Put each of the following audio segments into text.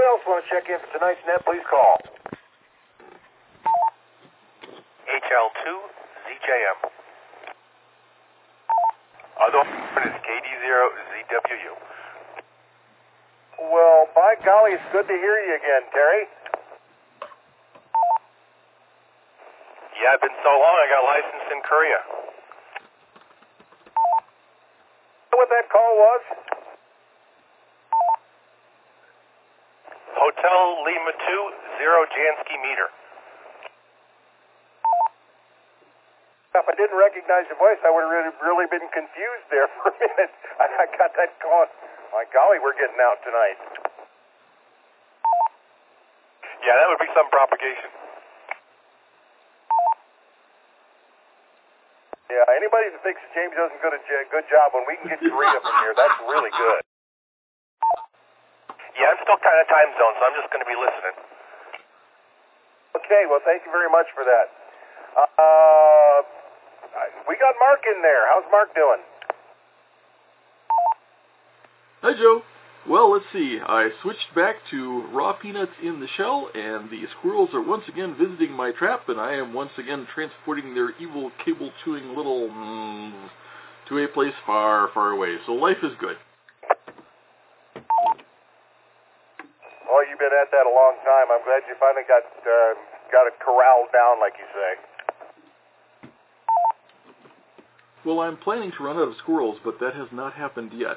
else want to check in for tonight's net, please call. HL2ZJM. Other one is KD0ZWU. Well, by golly, it's good to hear you again, Terry. Yeah, it's been so long. I got licensed in Korea. What that call was? Hotel Lima 2, 0 Jansky meter. If I didn't recognize the voice, I would have really been confused there for a minute. I got that call. My golly, we're getting out tonight. Yeah, that would be some propagation. Yeah, anybody that thinks that James doesn't do a good job when we can get Korea from here, that's really good. Yeah, I'm still kind of time zone, so I'm just going to be listening. Okay, well, thank you very much for that. We got Mark in there. How's Mark doing? Hi, Joe. Well, let's see. I switched back to raw peanuts in the shell, and the squirrels are once again visiting my trap, and I am once again transporting their evil cable-chewing little to a place far, far away. So life is good. Oh, you've been at that a long time. I'm glad you finally got it corralled down, like you say. Well, I'm planning to run out of squirrels, but that has not happened yet.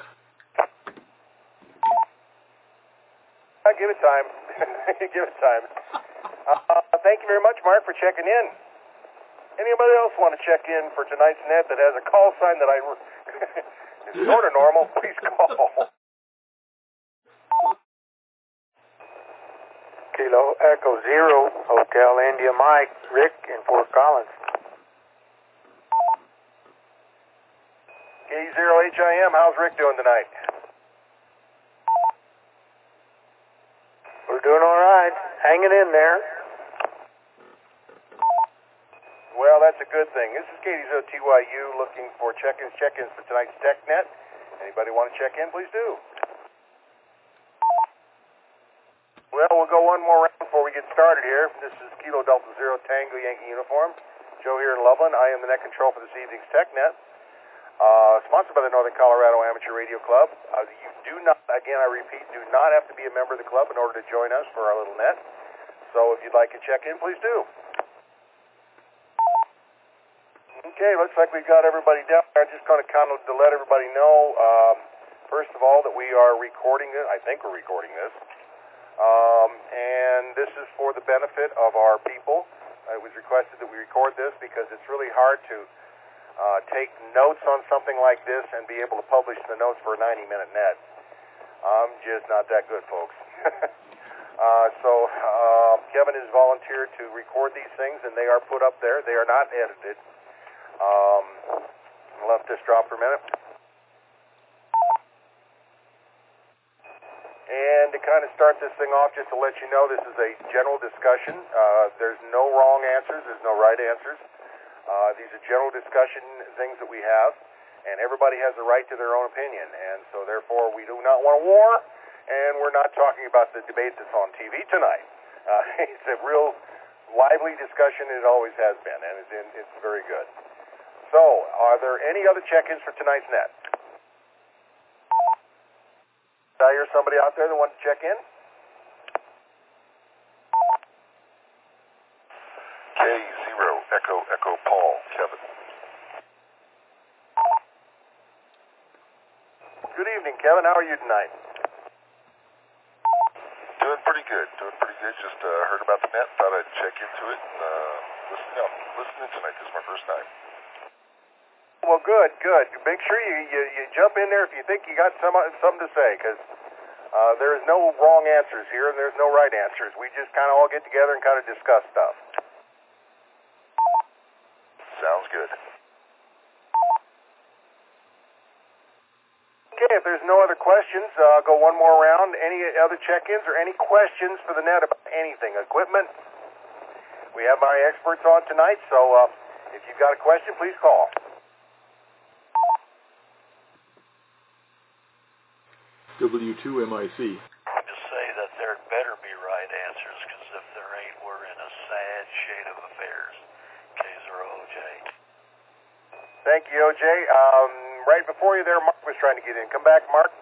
Give it time. Give it time. Thank you very much, Mark, for checking in. Anybody else want to check in for tonight's net that has a call sign that is sort of normal? Please call. Kilo Echo Zero, Hotel India Mike, Rick in Fort Collins. K0HIM, how's Rick doing tonight? We're doing all right, hanging in there. Well, that's a good thing. This is KD0TYU looking for check-ins for tonight's TechNet. Anybody want to check in, please do. Well, we'll go one more round before we get started here. This is Kilo Delta Zero Tango Yankee Uniform. Joe here in Loveland. I am the net control for this evening's TechNet. Sponsored by the Northern Colorado Amateur Radio Club. You do not, again I repeat, do not have to be a member of the club in order to join us for our little net. So if you'd like to check in, please do. Okay, looks like we've got everybody down there. I'm just going to let everybody know, first of all, that we are recording this. I think we're recording this. And this is for the benefit of our people. It was requested that we record this because it's really hard to take notes on something like this and be able to publish the notes for a 90-minute net. I'm just not that good, folks. So Kevin has volunteered to record these things, and they are put up there. They are not edited. I'll let this drop for a minute. And to kind of start this thing off, just to let you know, this is a general discussion. There's no wrong answers. There's no right answers. These are general discussion things that we have, and everybody has a right to their own opinion. And so, therefore, we do not want a war, and we're not talking about the debate that's on TV tonight. It's a real lively discussion. It always has been, and it's very good. So, are there any other check-ins for tonight's net? Did I hear somebody out there that wants to check in? K0 Echo Paul, Kevin. Good evening, Kevin. How are you tonight? Doing pretty good. Just heard about the net, thought I'd check into it, and listening tonight. This is my first time. Well, good. Make sure you jump in there if you think you got something to say, because there is no wrong answers here, and there's no right answers. We just kind of all get together and kind of discuss stuff. Sounds good. Okay, if there's no other questions, I'll go one more round. Any other check-ins or any questions for the net about anything? Equipment? We have my experts on tonight, so if you've got a question, please call. W2MIC. Just say that there better be right answers, because if there ain't, we're in a sad shade of affairs. K0OJ. Thank you, OJ. Right before you there, Mark was trying to get in. Come back, Mark.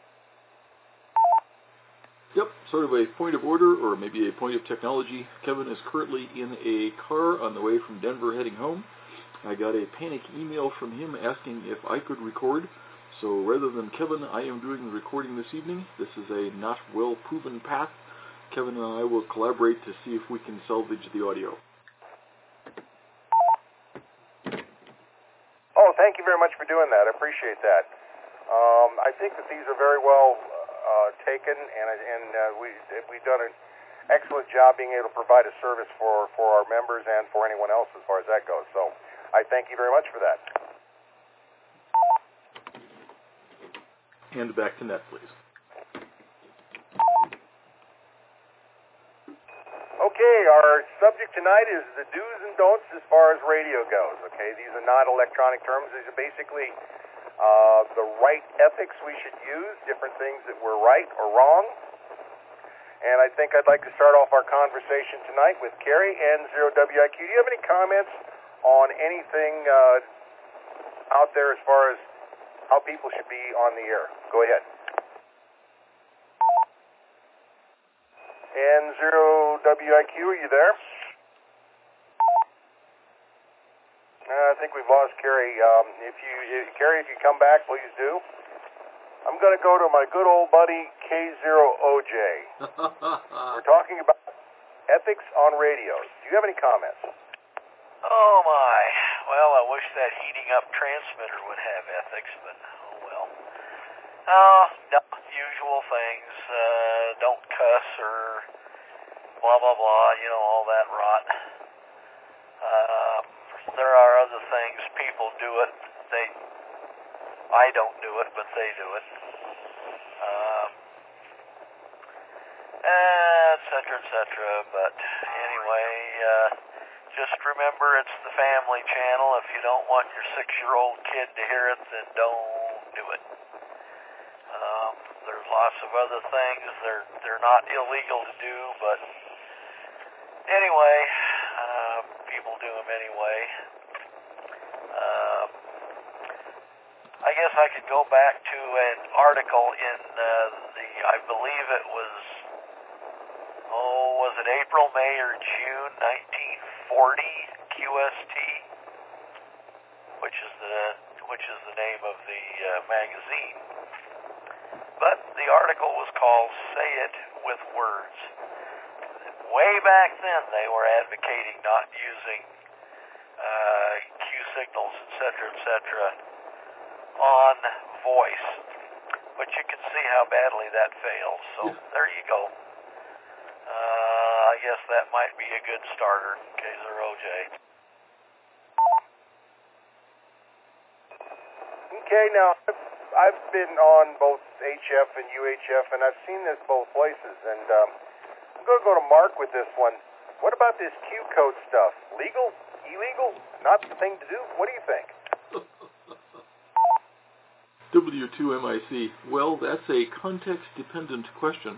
Yep, sort of a point of order, or maybe a point of technology. Kevin is currently in a car on the way from Denver heading home. I got a panic email from him asking if I could record. So rather than Kevin, I am doing the recording this evening. This is a not well-proven path. Kevin and I will collaborate to see if we can salvage the audio. Oh, thank you very much for doing that. I appreciate that. I think that these are very well taken, and we've done an excellent job being able to provide a service for our members and for anyone else as far as that goes. So I thank you very much for that. Hand back to Net, please. Okay, our subject tonight is the do's and don'ts as far as radio goes. Okay, these are not electronic terms. These are basically the right ethics we should use, different things that were right or wrong. And I think I'd like to start off our conversation tonight with Carrie, N0WIQ. Do you have any comments on anything out there as far as how people should be on the air? Go ahead. N0WIQ, are you there? I think we've lost Carrie. Carrie, if you come back, please do. I'm going to go to my good old buddy K0OJ. We're talking about ethics on radios. Do you have any comments? Oh my. Well, I wish that heating up transmitter would have ethics, but oh well. No, usual things. Don't cuss or blah blah blah, all that rot. There are other things. People do it. I don't do it, but they do it. Et cetera, but anyway, just remember it's the family channel. If you don't want your 6-year-old kid to hear it, then don't do it. There's lots of other things. They're not illegal to do, but anyway, people do them anyway. I guess I could go back to an article in I believe it was it April, May, or June 1940 QST, which is the name of the magazine. But the article was called "Say It with Words." Way back then, they were advocating not using Q signals, etc., on voice. But you can see how badly that failed. So there you go. I guess that might be a good starter, K0OJ. Okay, now I've been on both HF and UHF, and I've seen this both places, and I'm going to go to Mark with this one. What about this Q code stuff? Legal? Illegal? Not the thing to do? What do you think? W2MIC. Well, that's a context-dependent question.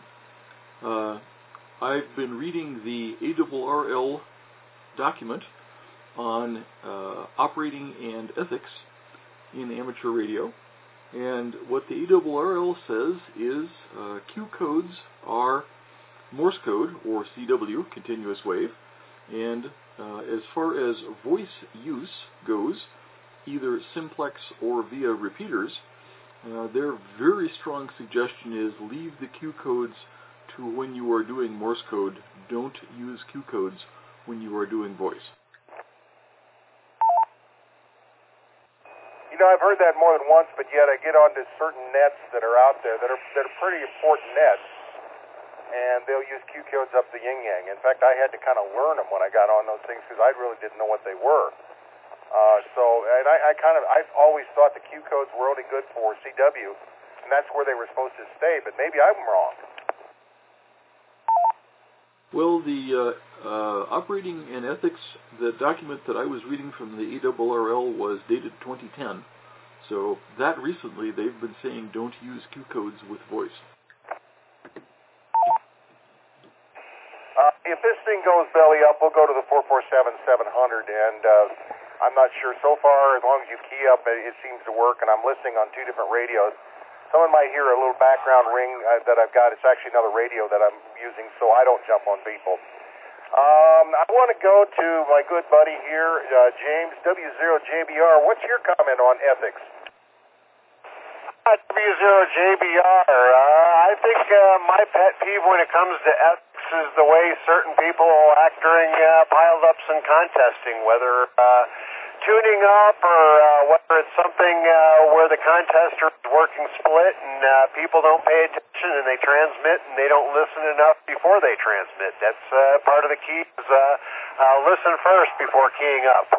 I've been reading the ARRL document on operating and ethics in amateur radio, and what the ARRL says is Q codes are Morse code, or CW, continuous wave, and as far as voice use goes, either simplex or via repeaters, their very strong suggestion is leave the Q codes to when you are doing Morse code. Don't use Q codes when you are doing voice. I've heard that more than once, but yet I get onto certain nets that are out there that are pretty important nets, and they'll use Q codes up the yin-yang. In fact, I had to kind of learn them when I got on those things because I really didn't know what they were. I've always thought the Q codes were only good for CW, and that's where they were supposed to stay, but maybe I'm wrong. Well, the operating and ethics, the document that I was reading from the ARRL was dated 2010, so that recently they've been saying don't use Q codes with voice. if this thing goes belly up, we'll go to the 447-700, and I'm not sure. So far, as long as you key up, it seems to work, and I'm listening on two different radios. Someone might hear a little background ring that I've got. It's actually another radio that I'm using, so I don't jump on people. I want to go to my good buddy here, James, W0JBR. What's your comment on ethics? W0JBR. I think my pet peeve when it comes to ethics is the way certain people act during pileups and contesting, whether tuning up or whether it's something where the contester is working split and people don't pay attention and they transmit and they don't listen enough before they transmit. That's part of the key is listen first before keying up.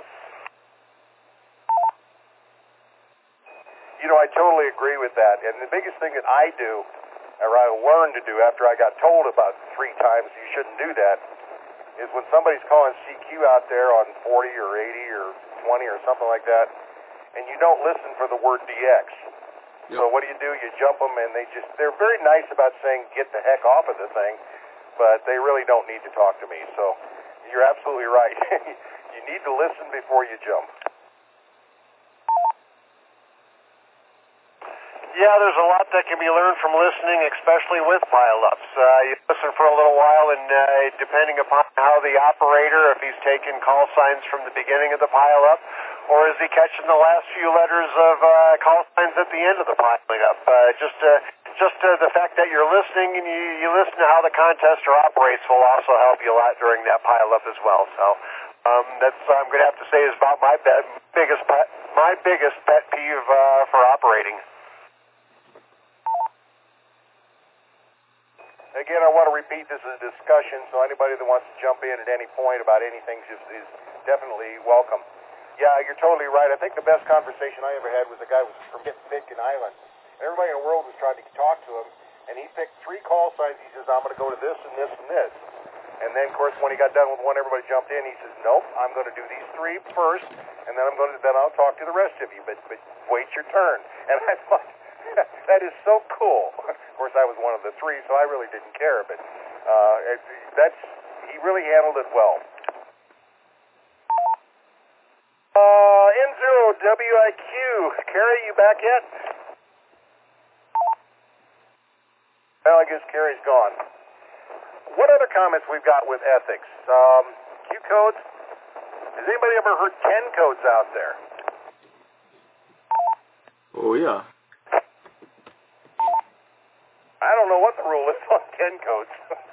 You know, I totally agree with that. And the biggest thing that I do, or I learned to do after I got told about 3 times you shouldn't do that, is when somebody's calling CQ out there on 40 or 80 or 20 or something like that, and you don't listen for the word DX. Yep. So what do? You jump them, and they're very nice about saying get the heck off of the thing, but they really don't need to talk to me. So you're absolutely right. You need to listen before you jump. Yeah, there's a lot that can be learned from listening, especially with pileups. You listen for a little while, and depending upon how the operator, if he's taking call signs from the beginning of the pileup, or is he catching the last few letters of call signs at the end of the piling up? Just the fact that you're listening and you listen to how the contester operates will also help you a lot during that pileup as well. So that's I'm going to have to say is about my biggest pet peeve for operating. Again, I want to repeat this is a discussion, so anybody that wants to jump in at any point about anything is definitely welcome. Yeah, you're totally right. I think the best conversation I ever had was a guy who was from Pitcairn Island. Everybody in the world was trying to talk to him, and he picked 3 call signs. He says, I'm going to go to this and this and this. And then, of course, when he got done with one, everybody jumped in. He says, nope, I'm going to do these 3 first, and then I'll talk to the rest of you, but wait your turn. And I thought, that is so cool. Of course, I was one of the 3, so I really didn't care, but he really handled it well. N0WIQ, Carrie, you back yet? Well, I guess Carrie's gone. What other comments we've got with ethics? Q codes? Has anybody ever heard 10 codes out there? Oh, yeah. I don't know what the rule is on 10 codes.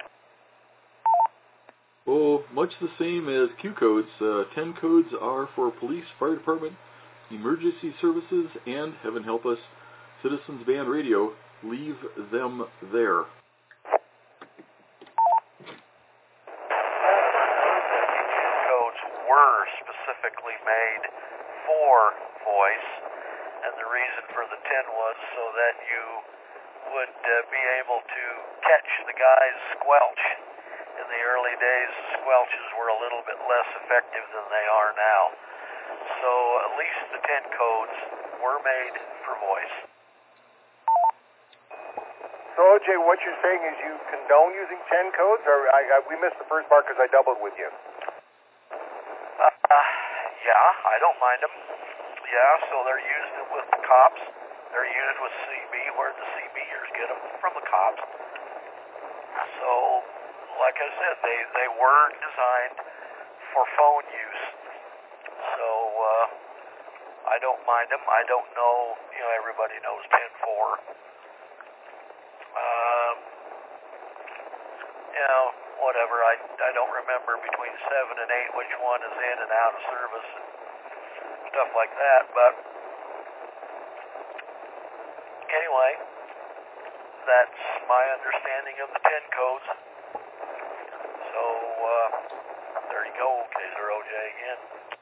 Oh, much the same as Q codes. 10 codes are for police, fire department, emergency services, and, heaven help us, Citizens Band Radio. Leave them there. Codes were specifically made for voice, and the reason for the 10 was so that you would be able to catch the guy's squelch. In the early days, squelches were a little bit less effective than they are now. So at least the 10 codes were made for voice. So, OJ, what you're saying is you condone using 10 codes? Or we missed the first part because I doubled with you. Yeah, I don't mind them. Yeah, so they're used with the cops. They're used with CB, where the CBers get them from the cops. So, like I said, they were designed for phone use. So, I don't mind them. I don't know, everybody knows 10-4. Whatever. I don't remember between 7 and 8 which one is in and out of service and stuff like that, but anyway, that's my understanding of the 10 codes. So, there you go, Kaiser OJ again.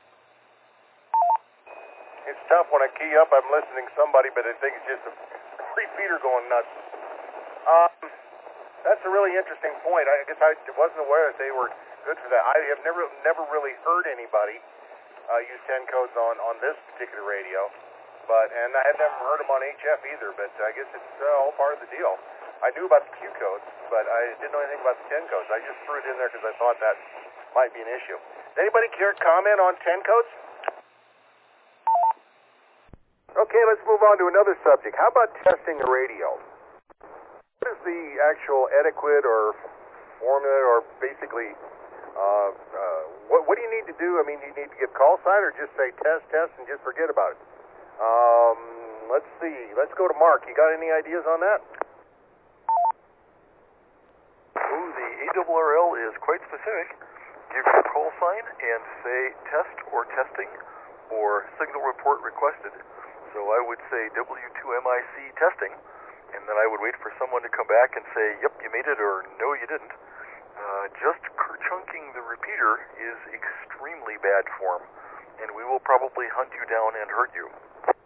It's tough when I key up, I'm listening to somebody, but I think it's just a repeater going nuts. That's a really interesting point. I guess I wasn't aware that they were good for that. I have never really heard anybody use 10 codes on this particular radio, and I had never heard them on HF either, but I guess it's all part of the deal. I knew about the Q codes, but I didn't know anything about the 10 codes. I just threw it in there because I thought that might be an issue. Does anybody care to comment on 10 codes? Okay, let's move on to another subject. How about testing the radio? What is the actual etiquette or formula, or basically, what do you need to do? I mean, do you need to give call sign or just say test, and just forget about it? Let's see. Let's go to Mark. You got any ideas on that? Oh, the ARRL is quite specific. Give your call sign and say test or testing or signal report requested. So I would say W2MIC testing, and then I would wait for someone to come back and say, yep, you made it, or no, you didn't. Just kerchunking the repeater is extremely bad form, and we will probably hunt you down and hurt you.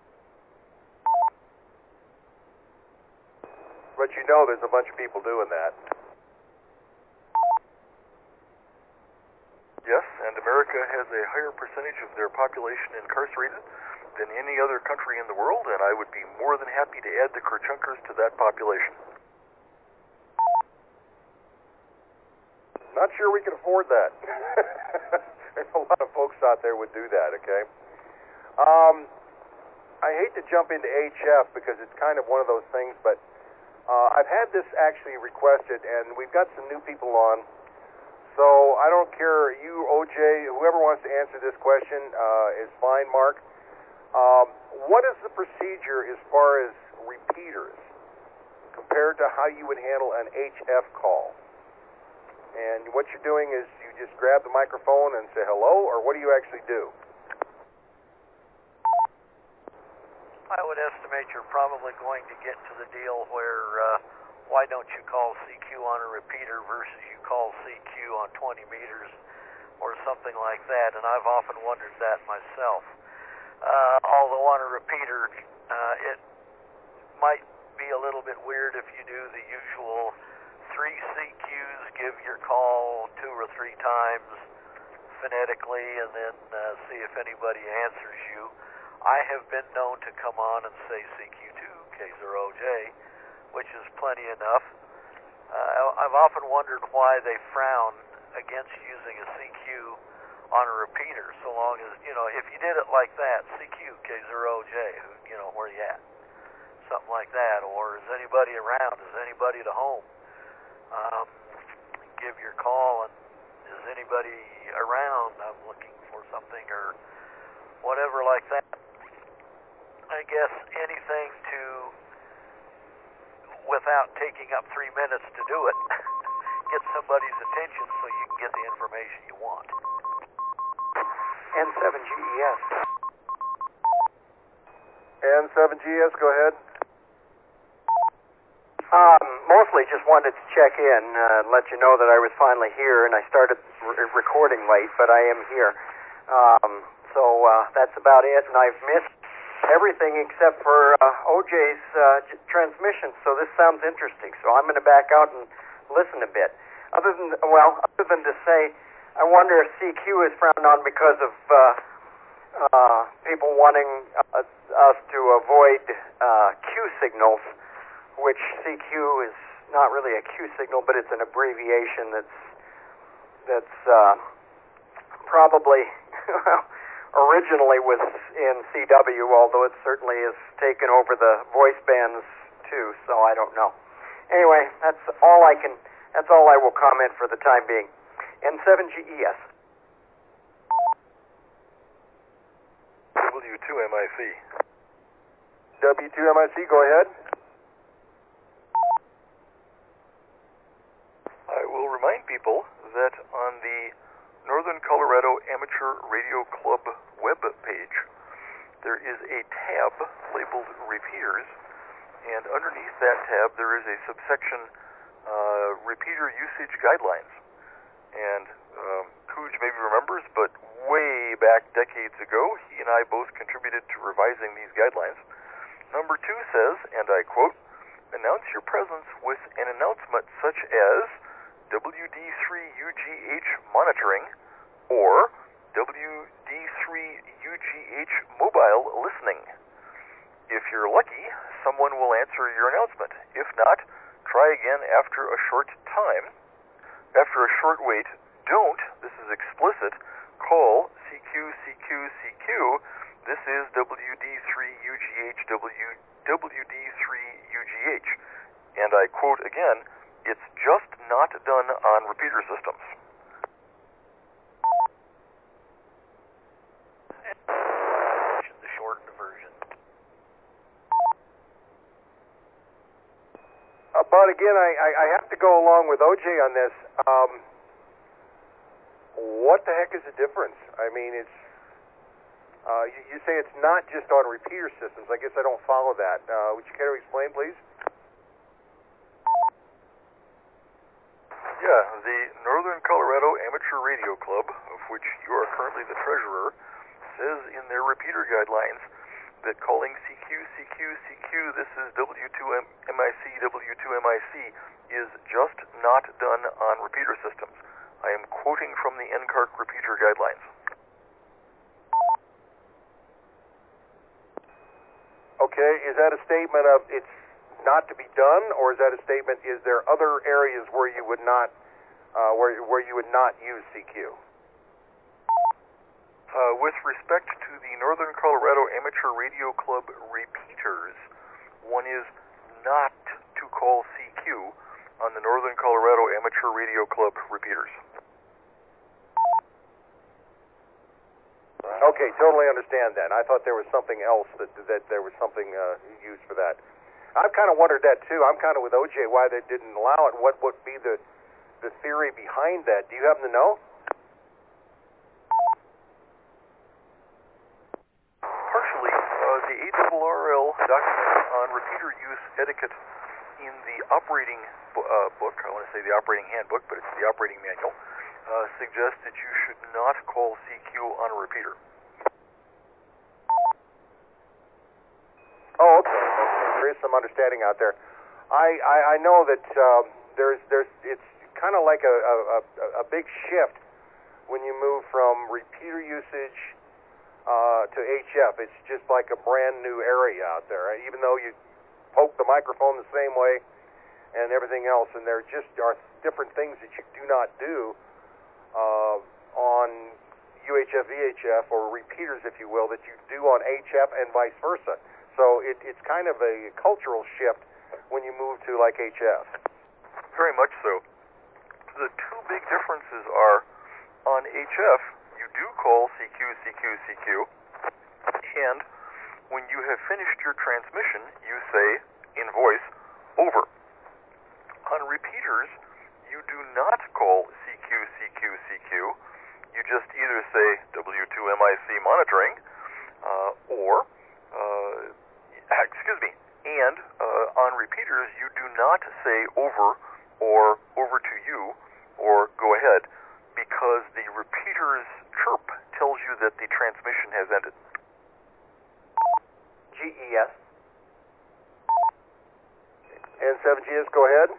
But you know there's a bunch of people doing that. Yes, and America has a higher percentage of their population incarcerated than any other country in the world, and I would be more than happy to add the kerchunkers to that population. Not sure we can afford that. There's a lot of folks out there would do that, okay? I hate to jump into HF because it's kind of one of those things, but I've had this actually requested, and we've got some new people on. So I don't care, you, OJ, whoever wants to answer this question is fine, Mark. What is the procedure as far as repeaters compared to how you would handle an HF call? And what you're doing is you just grab the microphone and say hello, or what do you actually do? I would estimate you're probably going to get to the deal where why don't you call CQ on a repeater versus you call CQ on 20 meters or something like that, and I've often wondered that myself. Although on a repeater, it might be a little bit weird if you do the usual 3 CQs, give your call 2 or 3 times phonetically, and then see if anybody answers you. I have been known to come on and say CQ2, K0OJ, which is plenty enough. I've often wondered why they frown against using a CQ on a repeater, so long as, if you did it like that, CQ, K0OJ, where you at? Something like that, or is anybody around? Is anybody at home? Give your call, and is anybody around? I'm looking for something, or whatever like that. I guess anything to, without taking up 3 minutes to do it, get somebody's attention so you can get the information you want. N7GES. N7GES, go ahead. Mostly just wanted to check in, let you know that I was finally here, and I started recording late, but I am here. So that's about it, and I've missed everything except for OJ's transmission, so this sounds interesting. So I'm going to back out and listen a bit. Other than to say, I wonder if CQ is frowned on because of people wanting us to avoid Q signals, which CQ is not really a Q signal, but it's an abbreviation that's probably originally was in CW, although it certainly has taken over the voice bands too, so I don't know. Anyway, that's all I will comment for the time being. N7GES. W2MIC. W2MIC, go ahead. I will remind people that on the Northern Colorado Amateur Radio Club web page, there is a tab labeled Repeaters, and underneath that tab there is a subsection, Repeater Usage Guidelines. And Cooge maybe remembers, but way back decades ago, he and I both contributed to revising these guidelines. Number 2 says, and I quote, "Announce your presence with an announcement such as WD3UGH monitoring or WD3UGH mobile listening. If you're lucky, someone will answer your announcement. If not, try again after a short time. After a short wait, don't, this is explicit, call CQ. This is WD3UGH, WD3UGH. And I quote again, it's just not done on repeater systems. The shortened version. But again, I have to go along with OJ on this. What the heck is the difference? I mean, it's you say it's not just on repeater systems. I guess I don't follow that. Would you care to explain, please? Yeah, the Northern Colorado Amateur Radio Club, of which you are currently the treasurer, says in their repeater guidelines that calling CQ, this is W2MIC, W2MIC, is just not done on repeater systems. I am quoting from the NCARC repeater guidelines. Okay, is that a statement of it's not to be done, or is that a statement, is there other areas where you would not where you would not use CQ? With respect to the Northern Colorado Amateur Radio Club repeaters, one is not to call CQ on the Northern Colorado Amateur Radio Club repeaters. Okay, totally understand that. I thought there was something else, that there was something used for that. I've kind of wondered that too. I'm kind of with OJ why they didn't allow it. What would be the theory behind that? Do you happen to know? Partially, the ARRL document on repeater use etiquette in the operating book, I want to say the operating handbook, but it's the operating manual, suggests that you should not call CQ on a repeater. Oh, okay. There is some understanding out there. I know that there's it's kind of like a big shift when you move from repeater usage to HF. It's just like a brand new area out there. Even though you poke the microphone the same way and everything else, and there just are different things that you do not do on UHF, VHF, or repeaters, if you will, that you do on HF and vice versa. So it's kind of a cultural shift when you move to like HF. Very much so. The two big differences are, on HF, you do call CQ, and when you have finished your transmission, you say, in voice, over. On repeaters, you do not call CQ. You just either say W2MIC monitoring, and on repeaters, you do not say over or over to you or go ahead, because the repeater's chirp tells you that the transmission has ended. GES. N7GS, go ahead.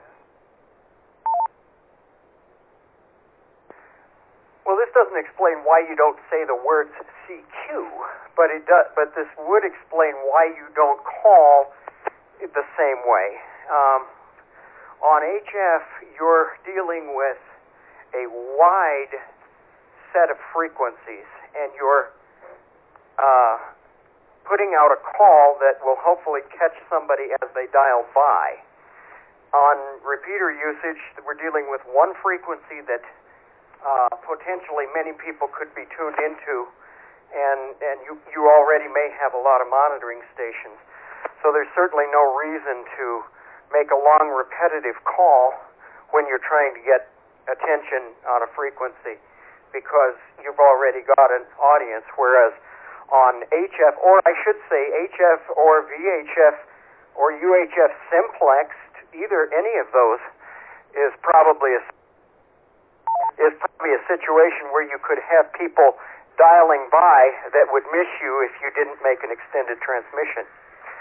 Well, this doesn't explain why you don't say the words CQ, but it does. But this would explain why you don't call it the same way. On HF, you're dealing with a wide set of frequencies, and you're putting out a call that will hopefully catch somebody as they dial by. On repeater usage, we're dealing with one frequency that potentially many people could be tuned into, and you already may have a lot of monitoring stations. So there's certainly no reason to make a long repetitive call when you're trying to get attention on a frequency, because you've already got an audience, whereas on HF, or I should say HF or VHF or UHF simplex, either any of those is probably a situation where you could have people dialing by that would miss you if you didn't make an extended transmission.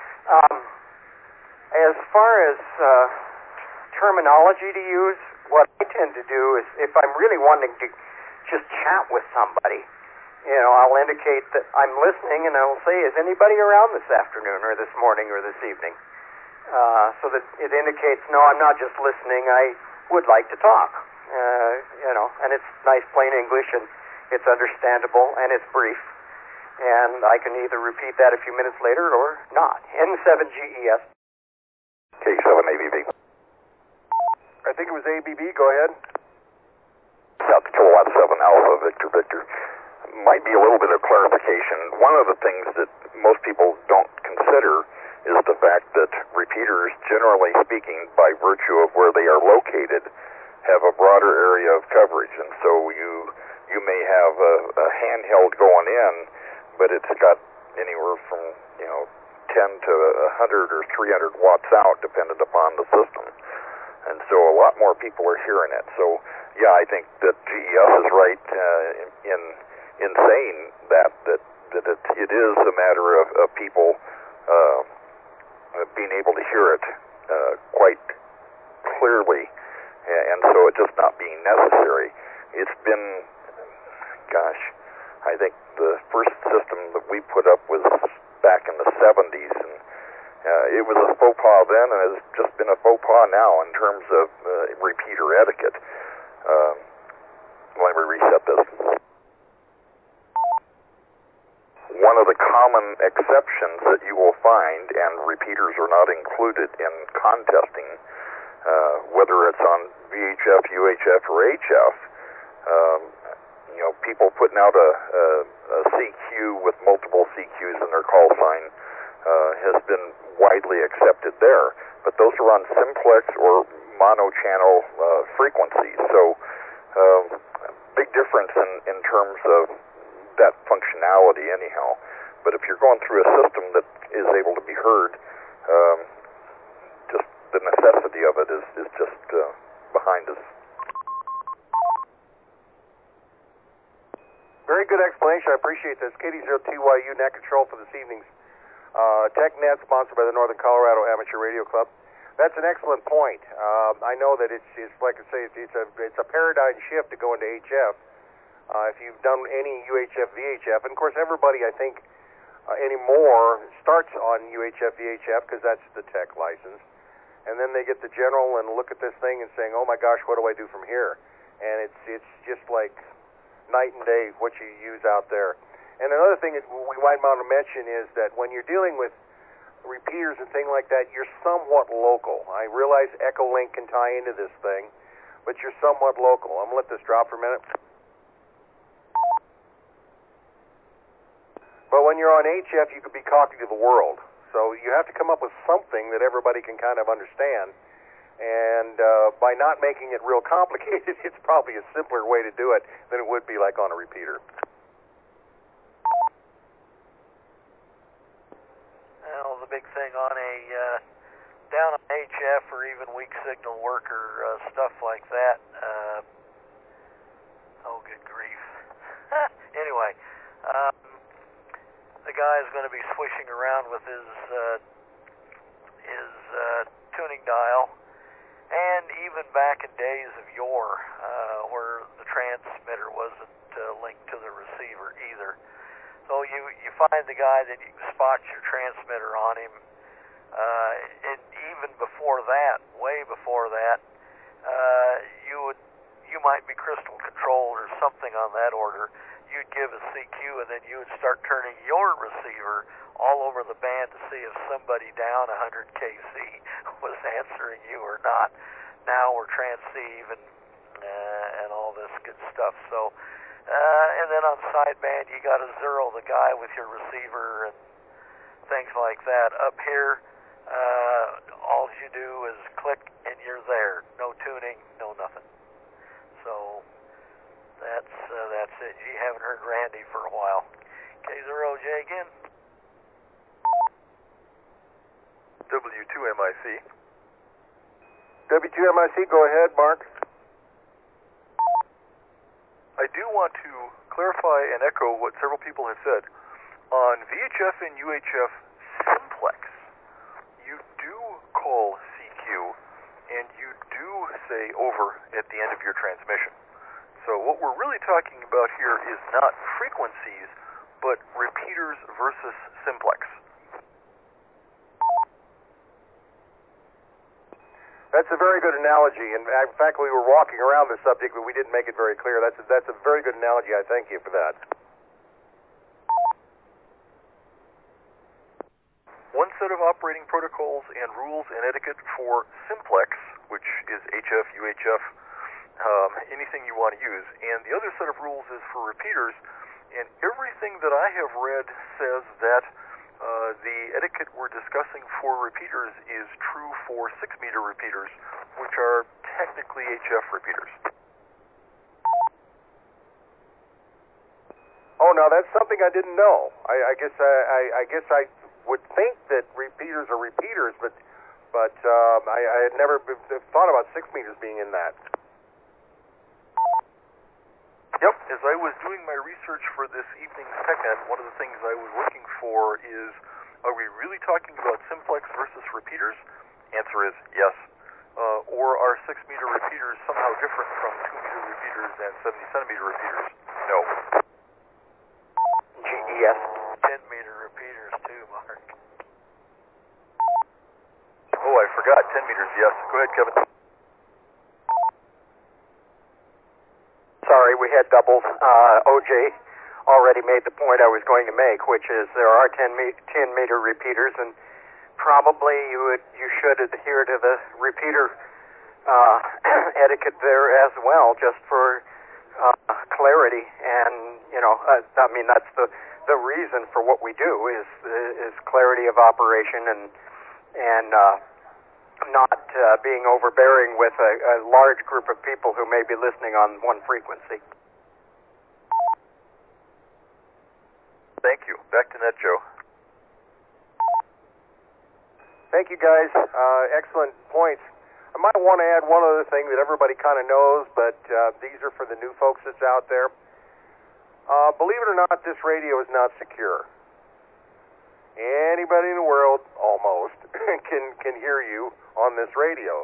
As far as terminology to use, what I tend to do is, if I'm really wanting to just chat with somebody, I'll indicate that I'm listening, and I'll say, is anybody around this afternoon or this morning or this evening? so that it indicates, no, I'm not just listening, I would like to talk. And it's nice plain English, and it's understandable, and it's brief. And I can either repeat that a few minutes later or not. N7GES. K7ABB. I think it was ABB. Go ahead. South Kilowatt 7 Alpha Victor Victor. Might be a little bit of clarification. One of the things that most people don't consider is the fact that repeaters, generally speaking, by virtue of where they are located, have a broader area of coverage. And so you may have a handheld going in, but it's got anywhere from 10 to 100 or 300 watts out, dependent upon the system. And so a lot more people are hearing it. So yeah, I think that GES is right in saying that it is a matter of people being able to hear it quite clearly, and so it just not being necessary. It's been, I think the first system that we put up was back in the 70s, and it was a faux pas then, and it's just been a faux pas now in terms of repeater etiquette. Let me reset this. One of the common exceptions that you will find, and repeaters are not included in contesting, whether it's on VHF, UHF, or HF, people putting out a CQ with multiple CQs in their call sign has been widely accepted there. But those are on simplex or mono-channel frequencies. So big difference in terms of that functionality anyhow. But if you're going through a system that is able to be heard, just the necessity of it is just behind us. Very good explanation. I appreciate this. KD0TYU Net Control for this evening's TechNet, sponsored by the Northern Colorado Amateur Radio Club. That's an excellent point. I know that it's like I say, it's a paradigm shift to go into HF. If you've done any UHF, VHF, and of course everybody, I think, anymore starts on UHF, VHF because that's the tech license, and then they get the general and look at this thing and saying, oh my gosh, what do I do from here? And it's just like night and day what you use out there. And another thing that we might want to mention is that when you're dealing with repeaters and things like that, you're somewhat local. I realize Echolink can tie into this thing, but you're somewhat local. I'm going to let this drop for a minute. But when you're on HF, you could be talking to the world. So you have to come up with something that everybody can kind of understand. And by not making it real complicated, it's probably a simpler way to do it than it would be like on a repeater. Well, the big thing on down on HF or even weak signal work or stuff like that, oh good grief. Anyway, the guy is going to be swishing around with his tuning dial. And even back in days of yore, where the transmitter wasn't linked to the receiver either. So you find the guy that you spot your transmitter on him, and even before that, way before that, you might be crystal controlled or something on that order. You'd give a CQ, and then you would start turning your receiver all over the band to see if somebody down 100 kc was answering you or not. Now we're transceive and all this good stuff. So, and then on sideband, you got to zero the guy with your receiver and things like that. Up here, all you do is click and you're there. No tuning, no nothing. So that's it. You haven't heard Randy for a while. K0J again. W2MIC. W2MIC, go ahead, Mark. I do want to clarify and echo what several people have said. On VHF and UHF simplex, you do call CQ, and you do say over at the end of your transmission. So what we're really talking about here is not frequencies, but repeaters versus simplex. That's a very good analogy. In fact, we were walking around the subject, but we didn't make it very clear. That's a very good analogy. I thank you for that. One set of operating protocols and rules and etiquette for simplex, which is HF, UHF, anything you want to use. And the other set of rules is for repeaters. And everything that I have read says that the etiquette we're discussing for repeaters is true for 6-meter repeaters, which are technically HF repeaters. Oh, now that's something I didn't know. I guess I would think that repeaters are repeaters, but I had never thought about 6 meters being in that. Yep, as I was doing my research for this evening's TechNet, one of the things I was looking for is, are we really talking about simplex versus repeaters? Answer is yes. Or are 6-meter repeaters somehow different from 2-meter repeaters and 70-centimeter repeaters? No. GES. 10-meter repeaters too, Mark. Oh, I forgot. 10 meters, yes. Go ahead, Kevin. Sorry, we had doubles. OJ already made the point I was going to make, which is there are 10-meter repeaters, and probably you should adhere to the repeater etiquette there as well, just for clarity. And I mean that's the reason for what we do is clarity of operation and not being overbearing with a large group of people who may be listening on one frequency. Thank you. Back to Net Joe. Thank you, guys. Excellent points. I might want to add one other thing that everybody kind of knows, but these are for the new folks that's out there. Believe it or not, this radio is not secure. Anybody in the world, almost, can hear you on this radio.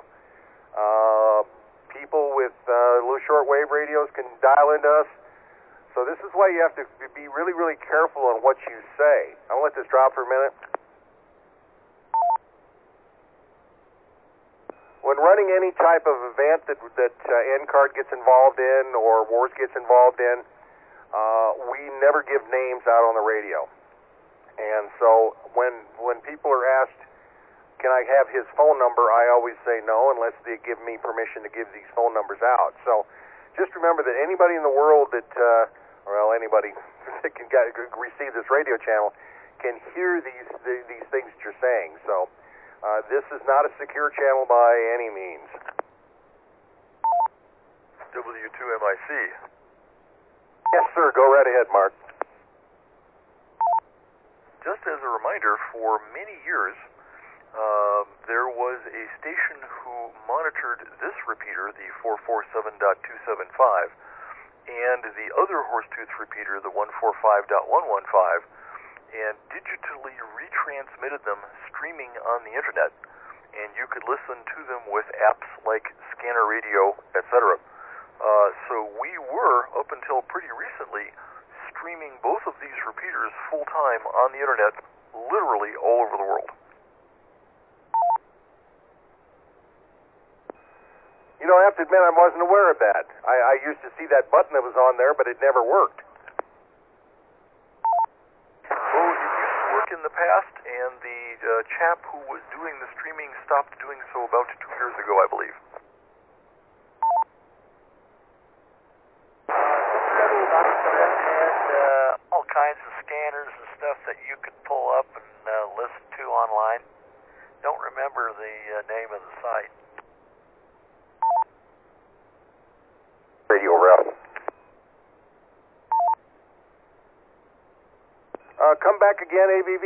People with little shortwave radios can dial into us. So this is why you have to be really, really careful on what you say. I'll let this drop for a minute. When running any type of event that NCART gets involved in or WARS gets involved in, we never give names out on the radio. And so when people are asked, can I have his phone number, I always say no unless they give me permission to give these phone numbers out. So just remember that anybody in the world that, anybody that can receive this radio channel can hear these things that you're saying. So this is not a secure channel by any means. W2MIC. Yes, sir. Go right ahead, Mark. Just as a reminder, for many years, there was a station who monitored this repeater, the 447.275, and the other Horsetooth repeater, the 145.115, and digitally retransmitted them streaming on the internet. And you could listen to them with apps like Scanner Radio, etc. So we were, up until pretty recently, streaming both of these repeaters full-time on the internet, literally all over the world. You know, I have to admit I wasn't aware of that. I used to see that button that was on there, but it never worked. Well, it used to work in the past, and the chap who was doing the streaming stopped doing so about 2 years ago, I believe. All kinds of scanners and stuff that you could pull up and listen to online. Don't remember the name of the site. Radio Ref. Come back again, ABV.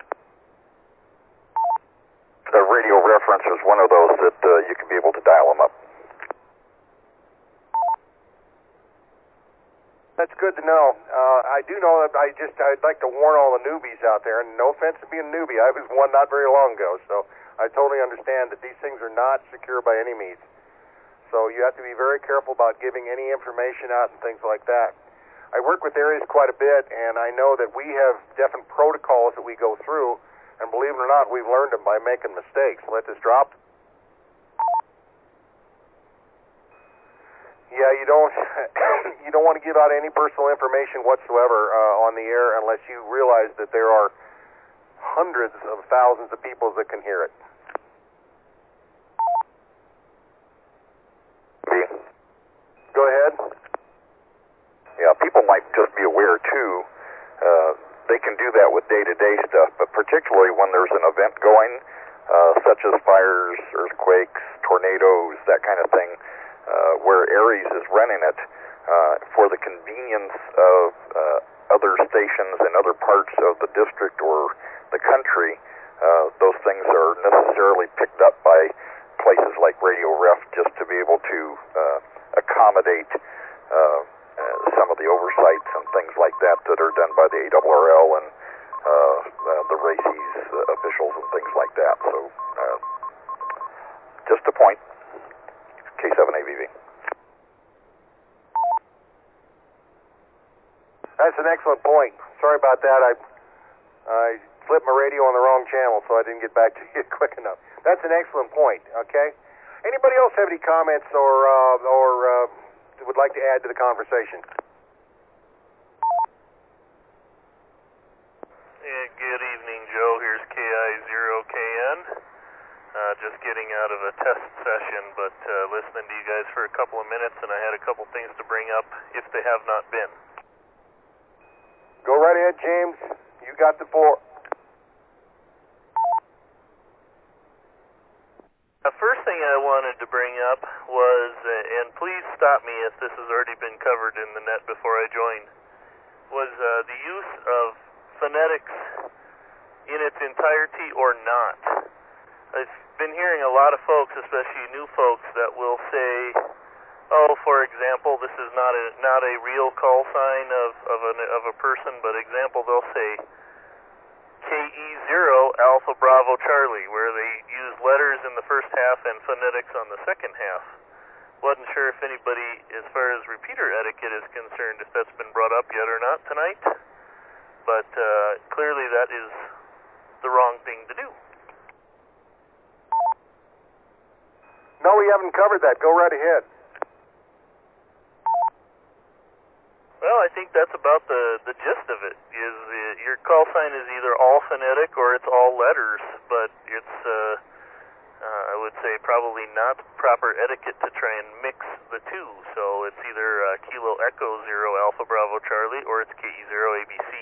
The radio reference is one of those that you can be able to dial them up. That's good to know. I do know that I'd like to warn all the newbies out there, and no offense to being a newbie, I was one not very long ago, so I totally understand that these things are not secure by any means. So you have to be very careful about giving any information out and things like that. I work with areas quite a bit, and I know that we have different protocols that we go through, and believe it or not, we've learned them by making mistakes. Let this drop. Yeah, you don't you don't want to give out any personal information whatsoever on the air unless you realize that there are hundreds of thousands of people that can hear it. Go ahead. Yeah, people might just be aware too. They can do that with day-to-day stuff, but particularly when there's an event going, such as fires, earthquakes, tornadoes, that kind of thing, where Aries is running it for the convenience of other stations in other parts of the district or the country. Those things are necessarily picked up by places like Radio Ref just to be able to accommodate some of the oversights and things like that that are done by the ARRL and the RACES officials and things like that. So just a point. K7ABV. That's an excellent point. Sorry about that. I flipped my radio on the wrong channel, so I didn't get back to you quick enough. That's an excellent point. Okay. Anybody else have any comments or would like to add to the conversation? Yeah, good evening, Joe. Here's KI0KN. Just getting out of a test session, but listening to you guys for a couple of minutes, and I had a couple things to bring up if they have not been. Go right ahead, James. You got the floor. The first thing I wanted to bring up was, and please stop me if this has already been covered in the net before I joined, was the use of phonetics in its entirety or not. I've been hearing a lot of folks, especially new folks, that will say, oh, for example, this is not a real call sign of a person, but example, they'll say KE0 Alpha Bravo Charlie, where they use letters in the first half and phonetics on the second half. Wasn't sure if anybody, as far as repeater etiquette is concerned, if that's been brought up yet or not tonight, but clearly that is the wrong thing to do. No, we haven't covered that. Go right ahead. Well, I think that's about the gist of it. Is your call sign is either all phonetic or it's all letters, but it's I would say probably not proper etiquette to try and mix the two. So it's either Kilo Echo 0 Alpha Bravo Charlie or it's KE0 ABC.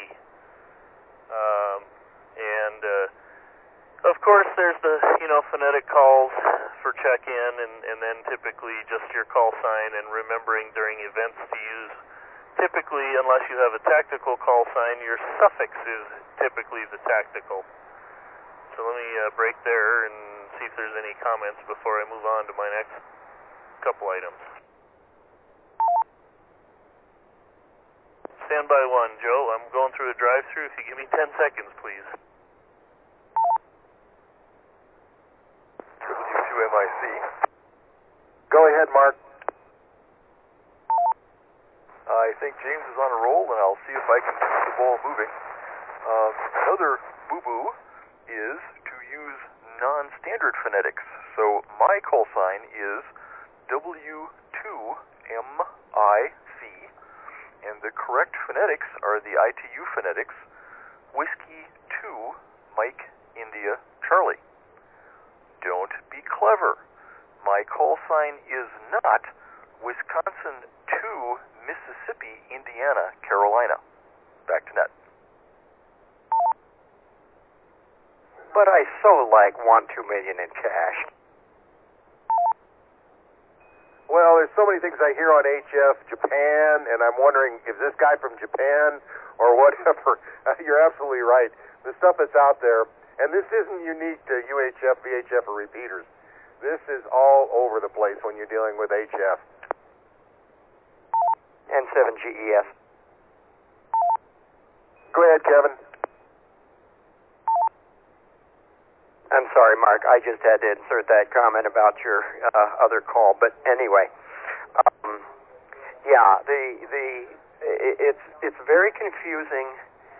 Of course, there's the phonetic calls for check-in, and then typically just your call sign, and remembering during events to use. Typically, unless you have a tactical call sign, your suffix is typically the tactical. So let me break there and see if there's any comments before I move on to my next couple items. Standby 1, Joe. I'm going through a drive-thru. If you give me 10 seconds, please. W2MIC. Go ahead, Mark. I think James is on a roll, and I'll see if I can keep the ball moving. Another boo-boo is to use non-standard phonetics. So my call sign is W2MIC, and the correct phonetics are the ITU phonetics, Whiskey 2, Mike, India, Charlie. Don't be clever. My call sign is not Wisconsin 2, Mississippi, Indiana, Carolina. Back to net. But I so like 1-2 million in cash. Well, there's so many things I hear on HF Japan, and I'm wondering if this guy from Japan or whatever. You're absolutely right. The stuff that's out there, and this isn't unique to UHF, VHF, or repeaters. This is all over the place when you're dealing with HF. N7GES. Go ahead, Kevin. I'm sorry, Mark. I just had to insert that comment about your other call. But anyway, it's very confusing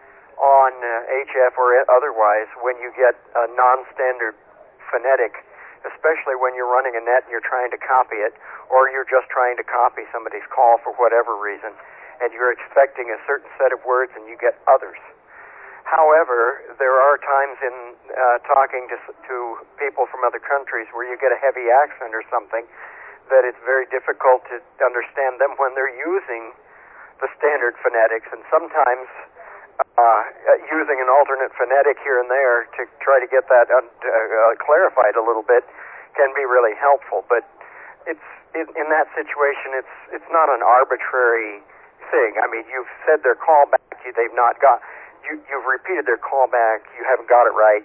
on HF or otherwise when you get a non-standard phonetic especially when you're running a net and you're trying to copy it, or you're just trying to copy somebody's call for whatever reason, and you're expecting a certain set of words and you get others. However, there are times in talking to people from other countries where you get a heavy accent or something that it's very difficult to understand them when they're using the standard phonetics, and sometimes using an alternate phonetic here and there to try to get that clarified a little bit can be really helpful. But in that situation, it's not an arbitrary thing. I mean, you've said their callback, they've not got. You've repeated their callback, you haven't got it right.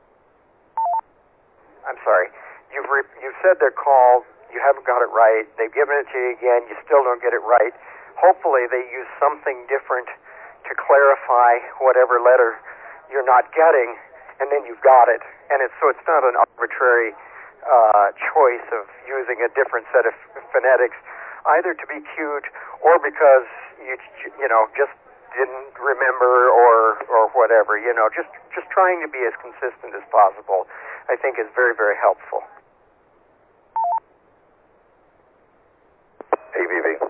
I'm sorry. You've said their call, you haven't got it right. They've given it to you again, you still don't get it right. Hopefully they use something different to clarify whatever letter you're not getting, and then you've got it. And it's not an arbitrary choice of using a different set of phonetics, either to be cute or because you just didn't remember or whatever. Just trying to be as consistent as possible, I think, is very, very helpful. AVV.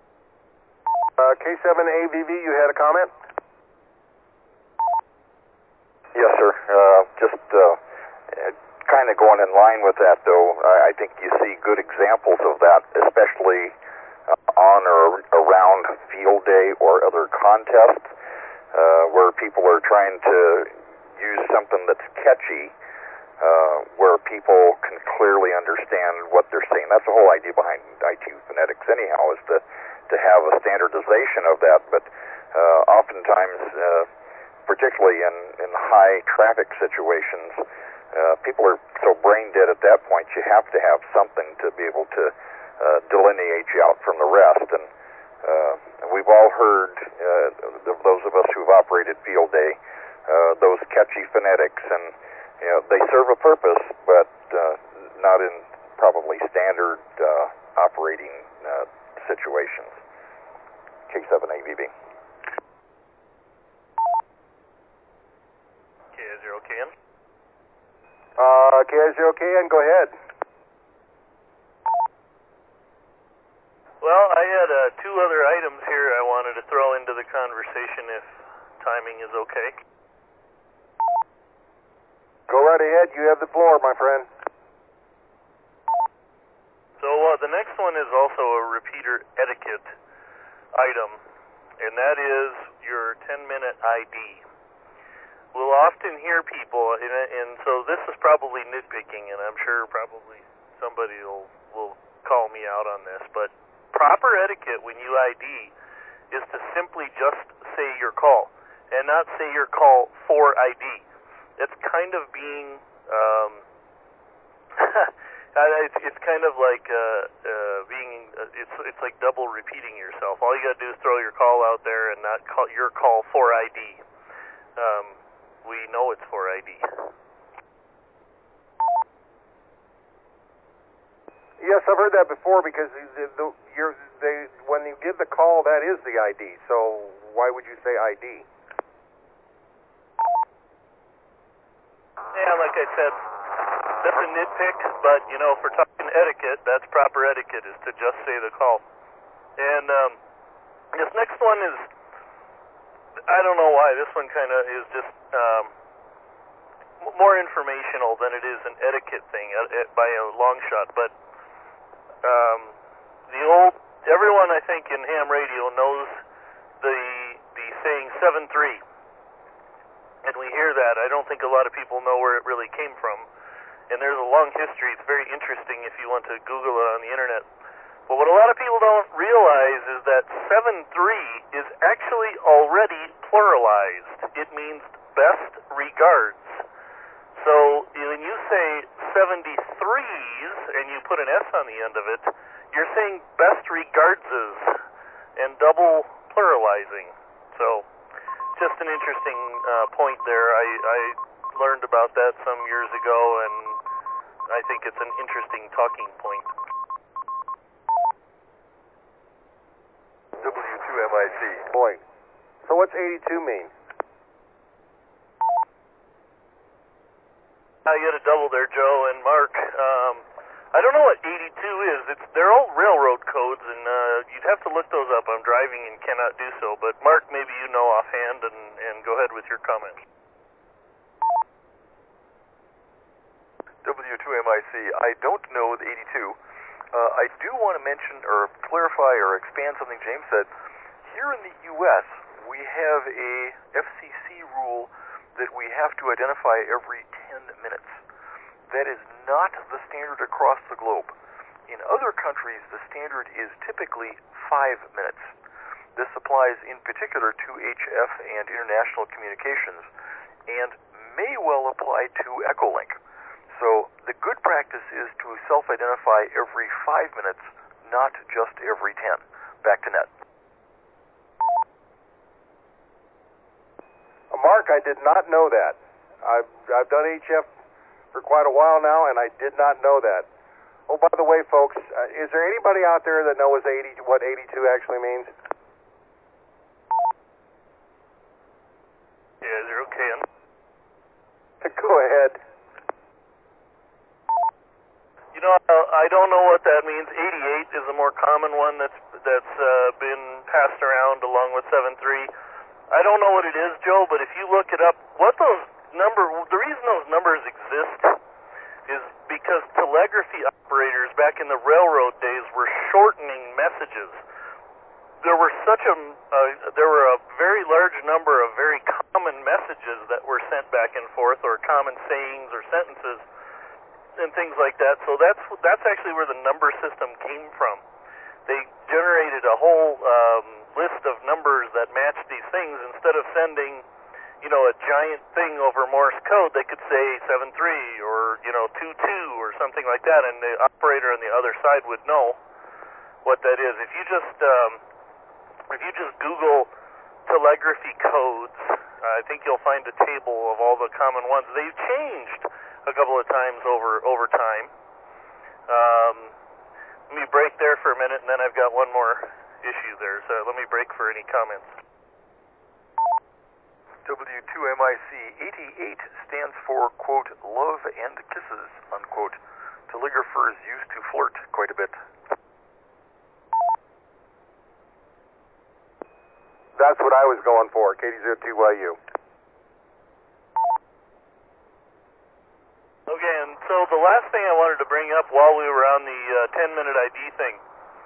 K7AVV, you had a comment? Yes, sir. Just kind of going in line with that, though, I think you see good examples of that, especially on or around field day or other contests where people are trying to use something that's catchy, where people can clearly understand what they're saying. That's the whole idea behind ITU phonetics anyhow, is to have a standardization of that. But oftentimes, particularly in high traffic situations, people are so brain dead at that point, you have to have something to be able to delineate you out from the rest. And we've all heard, those of us who've operated field day, those catchy phonetics, and they serve a purpose, but not in probably standard operating situations. K7AVB. K0KN. K0KN, go ahead. Well, I had two other items here I wanted to throw into the conversation if timing is okay. Go right ahead. You have the floor, my friend. So the next one is also a repeater etiquette item, and that is your 10-minute ID. We'll often hear people, and so this is probably nitpicking, and I'm sure probably somebody will call me out on this, but proper etiquette when you ID is to simply just say your call, and not say your call for ID. It's kind of being, it's kind of like it's like double repeating yourself. All you got to do is throw your call out there and not call your call for ID. We know it's for ID. Yes, I've heard that before, because when you give the call, that is the ID. So why would you say ID? Yeah, like I said, that's a nitpick, but, for talking etiquette, that's proper etiquette, is to just say the call. And this next one is, I don't know why, this one kind of is just more informational than it is an etiquette thing by a long shot, but everyone I think in ham radio knows the saying 7-3. And we hear that. I don't think a lot of people know where it really came from. And there's a long history. It's very interesting if you want to Google it on the internet. But what a lot of people don't realize is that 7-3 is actually already pluralized. It means best regards. So when you say 73s and you put an S on the end of it, you're saying best regardses and double pluralizing. So just an interesting point there. I learned about that some years ago, and I think it's an interesting talking point. W2MIC. Point. So what's 82 mean? You had a double there, Joe and Mark. I don't know what 82 is. They're all railroad codes, and you'd have to look those up. I'm driving and cannot do so. But Mark, maybe you know offhand, and go ahead with your comment. W2MIC, I don't know the 82. I do want to mention or clarify or expand something James said. Here in the U.S., we have a FCC rule that we have to identify every 10 minutes. That is not the standard across the globe. In other countries, the standard is typically 5 minutes. This applies in particular to HF and international communications, and may well apply to Echolink. So the good practice is to self-identify every 5 minutes, not just every 10. Back to Net. Mark, I did not know that. I've done HF for quite a while now, and I did not know that. Oh, by the way, folks, is there anybody out there that knows what 82 actually means? Yeah, 0KN. Go ahead. You know, I don't know what that means. 88 is a more common one that's been passed around along with 73. I don't know what it is, Joe, but if you look it up, the reason those numbers exist is because telegraphy operators back in the railroad days were shortening messages. There were a very large number of very common messages that were sent back and forth, or common sayings or sentences and things like that. So that's actually where the number system came from. They generated a whole list of numbers that matched these things. Instead of sending, a giant thing over Morse code, they could say 73 or 22 or something like that, and the operator on the other side would know what that is. If you just Google telegraphy codes, I think you'll find a table of all the common ones. They've changed a couple of times over time. Let me break there for a minute, and then I've got one more issue there. So let me break for any comments. W2MIC 88 stands for, quote, love and kisses, unquote. Telegraphers used to flirt quite a bit. That's what I was going for, KD02YU. Okay, and so the last thing I wanted to bring up while we were on the 10-minute ID thing,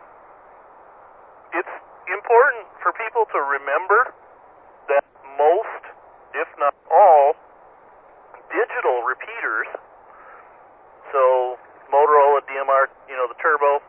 it's important for people to remember that most, if not all, digital repeaters, so Motorola, DMR, the Turbo,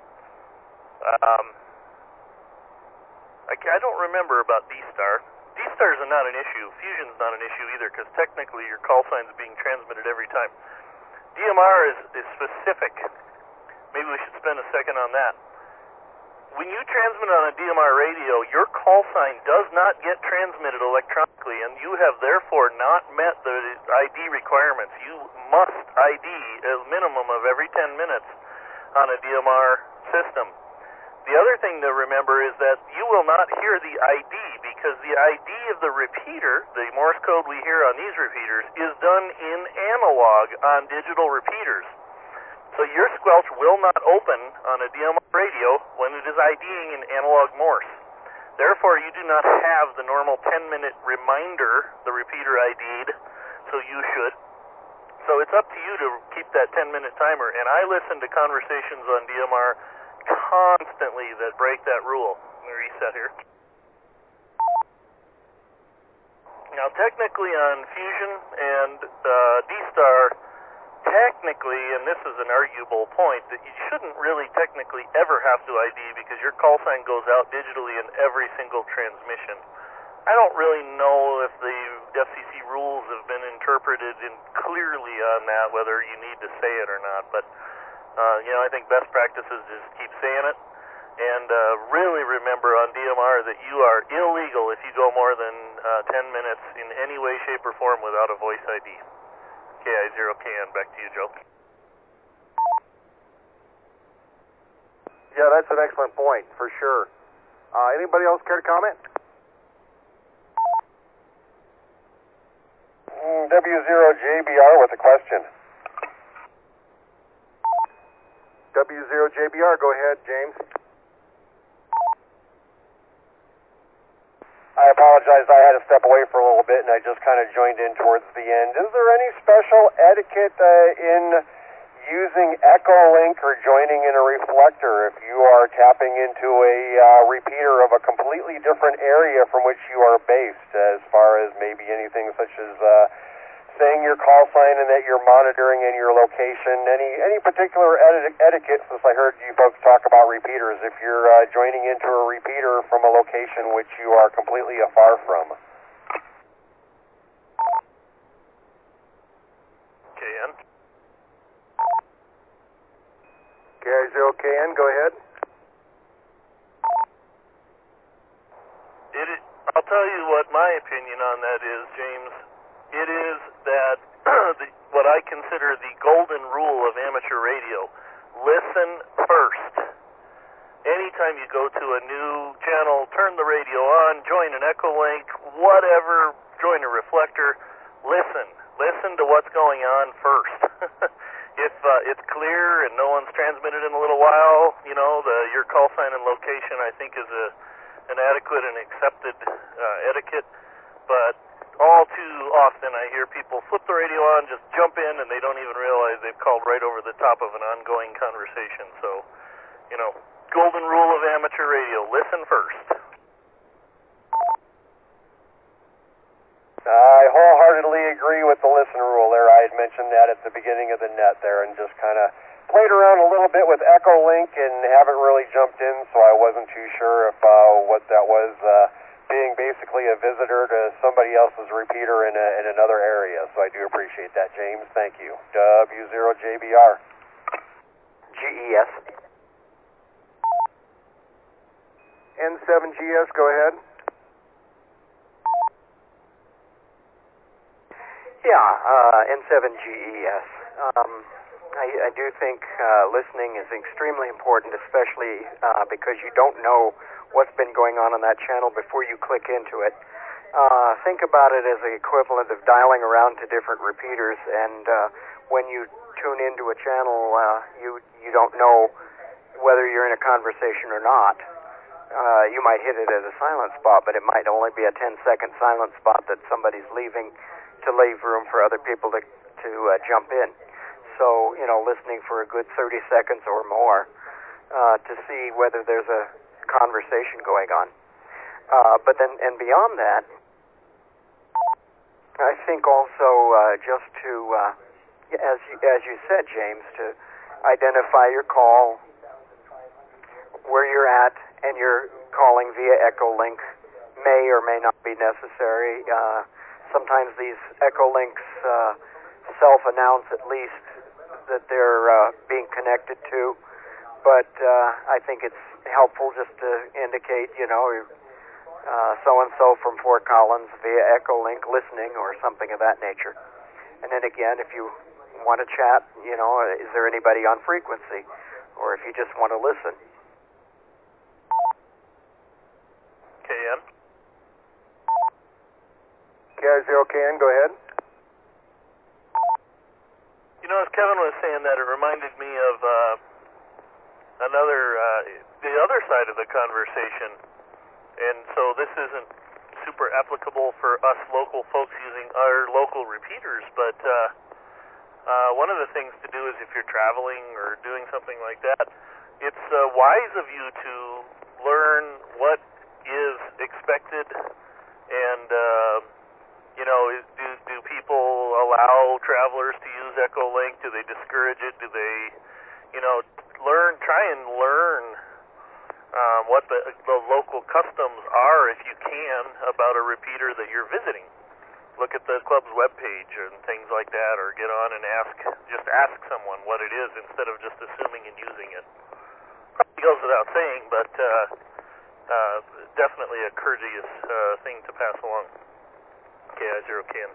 I don't remember about D-Star. D-Stars are not an issue. Fusion's not an issue either, because technically your call sign's being transmitted every time. DMR is specific. Maybe we should spend a second on that. When you transmit on a DMR radio, your call sign does not get transmitted electronically, and you have therefore not met the ID requirements. You must ID a minimum of every 10 minutes on a DMR system. The other thing to remember is that you will not hear the ID, because the ID of the repeater, the Morse code we hear on these repeaters, is done in analog on digital repeaters. So your squelch will not open on a DMR radio when it is IDing in analog Morse. Therefore, you do not have the normal 10-minute reminder, the repeater ID'd, so you should. So it's up to you to keep that 10-minute timer, and I listen to conversations on DMR constantly that break that rule. Let me reset here. Now, technically on Fusion and D-Star, technically, and this is an arguable point, that you shouldn't really technically ever have to ID, because your call sign goes out digitally in every single transmission. I don't really know if the FCC rules have been interpreted clearly on that, whether you need to say it or not, but I think best practice is just keep saying it, and really remember on DMR that you are illegal if you go more than 10 minutes in any way, shape, or form without a voice ID. KI0KN, back to you, Joe. Yeah, that's an excellent point, for sure. Anybody else care to comment? W0JBR with a question. W0JBR, go ahead, James. I apologize, I had to step away for a little bit and I just kind of joined in towards the end. Is there any special etiquette in using Echolink or joining in a reflector if you are tapping into a repeater of a completely different area from which you are based, as far as maybe anything such as saying your call sign and that you're monitoring in your location? Any particular etiquette, since I heard you folks talk about repeaters, if you're joining into a repeater from a location which you are completely afar from? KN. KI0KN, go ahead. I'll tell you what my opinion on that is, James. It is that what I consider the golden rule of amateur radio: listen first. Anytime you go to a new channel, turn the radio on, join an Echolink, whatever, join a reflector, listen. Listen to what's going on first. If it's clear and no one's transmitted in a little while, you know, your call sign and location, I think, is an adequate and accepted etiquette. But all too often I hear people flip the radio on, just jump in, and they don't even realize they've called right over the top of an ongoing conversation. So, you know, golden rule of amateur radio: listen first. I wholeheartedly agree with the listen rule there. I had mentioned that at the beginning of the net there and just kind of played around a little bit with Echolink and haven't really jumped in, so I wasn't too sure if what that was, being basically a visitor to somebody else's repeater in another area. So I do appreciate that, James. Thank you. W0JBR. GES. N7GS, go ahead. Yeah, N7GES. I do think listening is extremely important, especially because you don't know what's been going on that channel before you click into it. Think about it as the equivalent of dialing around to different repeaters, and when you tune into a channel, you don't know whether you're in a conversation or not. You might hit it at a silent spot, but it might only be a 10-second silent spot that somebody's leaving to leave room for other people to jump in. So, you know, listening for a good 30 seconds or more to see whether there's a conversation going on. But then, and beyond that, I think also just to, as you said, James, to identify your call, where you're at, and you're calling via Echolink may or may not be necessary. Sometimes these Echolinks self-announce at least that they're being connected to, but I think it's helpful just to indicate, you know, so-and-so from Fort Collins via Echolink listening or something of that nature. And then again, if you want to chat, you know, is there anybody on frequency? Or if you just want to listen. KN. KI0KN, go ahead. You know, as Kevin was saying that, it reminded me of the other side of the conversation. And so this isn't super applicable for us local folks using our local repeaters, but one of the things to do is if you're traveling or doing something like that, it's wise of you to learn what is expected and you know, do people allow travelers to use Echolink? Do they discourage it? Do they, you know, try and learn what the local customs are, if you can, about a repeater that you're visiting. Look at the club's webpage and things like that, or get on and just ask someone what it is instead of just assuming and using it. Probably goes without saying, but definitely a courteous thing to pass along. KI0KN.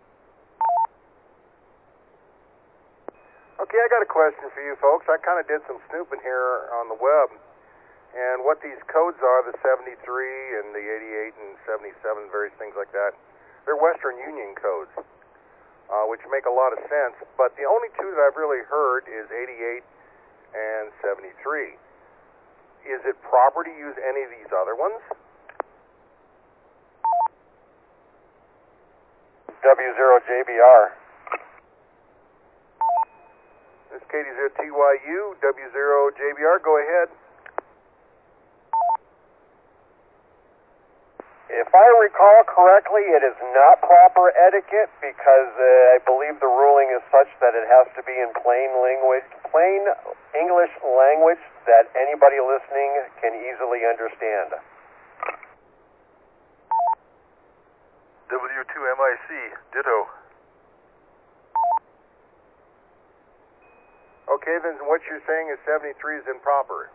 Okay, I got a question for you folks. I kind of did some snooping here on the web, and what these codes are, the 73 and the 88 and 77, various things like that, they're Western Union codes, which make a lot of sense, but the only two that I've really heard is 88 and 73. Is it proper to use any of these other ones? W0JBR. This is KD0TYU, W0JBR, go ahead. If I recall correctly, it is not proper etiquette because I believe the ruling is such that it has to be in plain English language that anybody listening can easily understand. W2MIC, ditto. Okay, then what you're saying is 73 is improper.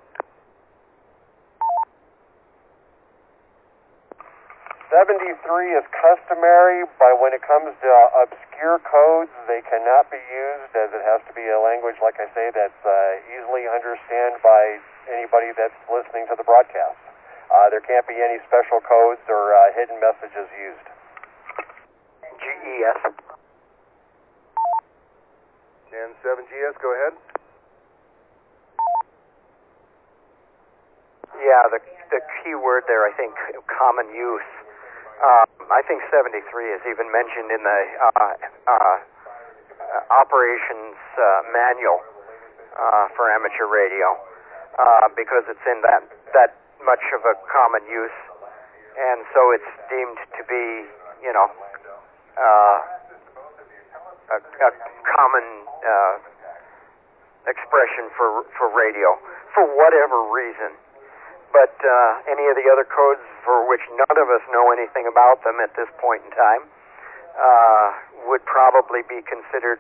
73 is customary, but when it comes to obscure codes, they cannot be used as it has to be a language, like I say, that's easily understood by anybody that's listening to the broadcast. There can't be any special codes or hidden messages used. GES. And 7GS, go ahead. Yeah, the key word there, I think, common use. I think 73 is even mentioned in the operations manual for amateur radio because it's in that much of a common use, and so it's deemed to be, you know, a common expression for radio for whatever reason. But any of the other codes for which none of us know anything about them at this point in time would probably be considered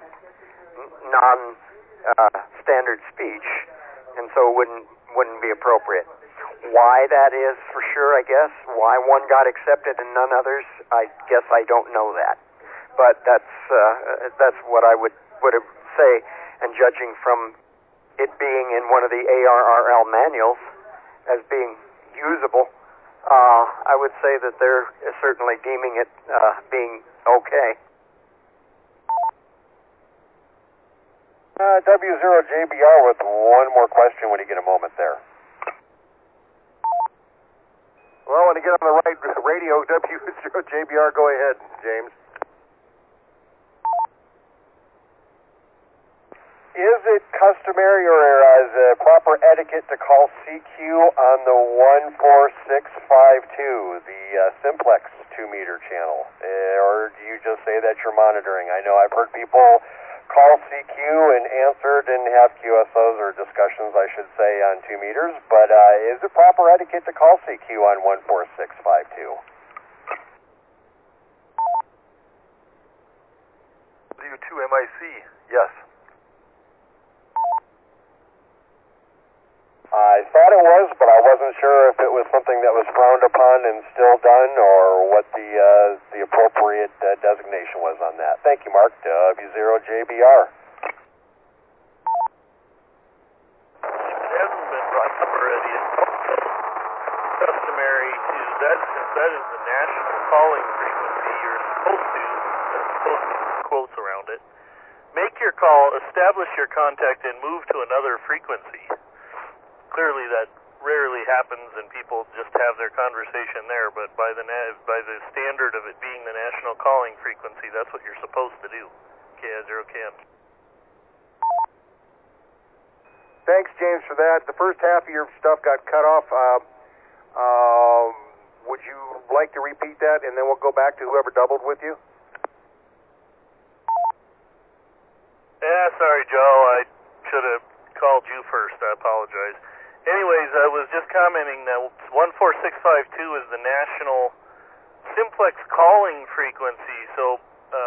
non-standard speech, and so wouldn't be appropriate. Why that is, for sure, I guess. Why one got accepted and none others, I guess I don't know that. But that's what I would say, and judging from it being in one of the ARRL manuals as being usable, I would say that they're certainly deeming it being okay. W0JBR with one more question when you get a moment there. Well, when you get on the right radio, W0JBR, go ahead, James. Is it customary or is it proper etiquette to call CQ on the 14652, the simplex 2-meter channel? Or do you just say that you're monitoring? I know I've heard people call CQ and answered and have QSOs or discussions, I should say, on 2 meters, but is it proper etiquette to call CQ on 14652? W2MIC, yes. I thought it was, but I wasn't sure if it was something that was frowned upon and still done, or what the appropriate designation was on that. Thank you, Mark. W0JBR. It hasn't been brought up already. It's customary to that, since that is the national calling frequency. You're supposed to quotes around it. Make your call, establish your contact, and move to another frequency. Clearly that rarely happens and people just have their conversation there, but by the standard of it being the national calling frequency, that's what you're supposed to do. KI0KM. Thanks, James, for that. The first half of your stuff got cut off. Would you like to repeat that, and then we'll go back to whoever doubled with you? Yeah, sorry, Joe. I should have called you first. I apologize. Anyways, I was just commenting that 14652 is the national simplex calling frequency, so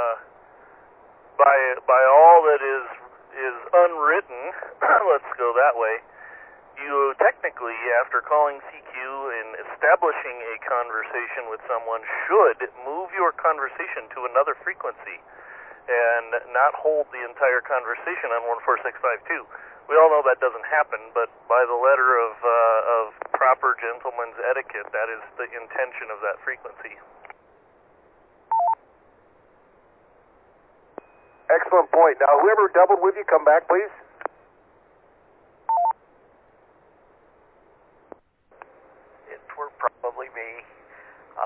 by all that is unwritten, let's go that way, you technically, after calling CQ and establishing a conversation with someone, should move your conversation to another frequency and not hold the entire conversation on 14652. We all know that doesn't happen, but by the letter of proper gentleman's etiquette, that is the intention of that frequency. Excellent point. Now, whoever doubled with you, come back, please.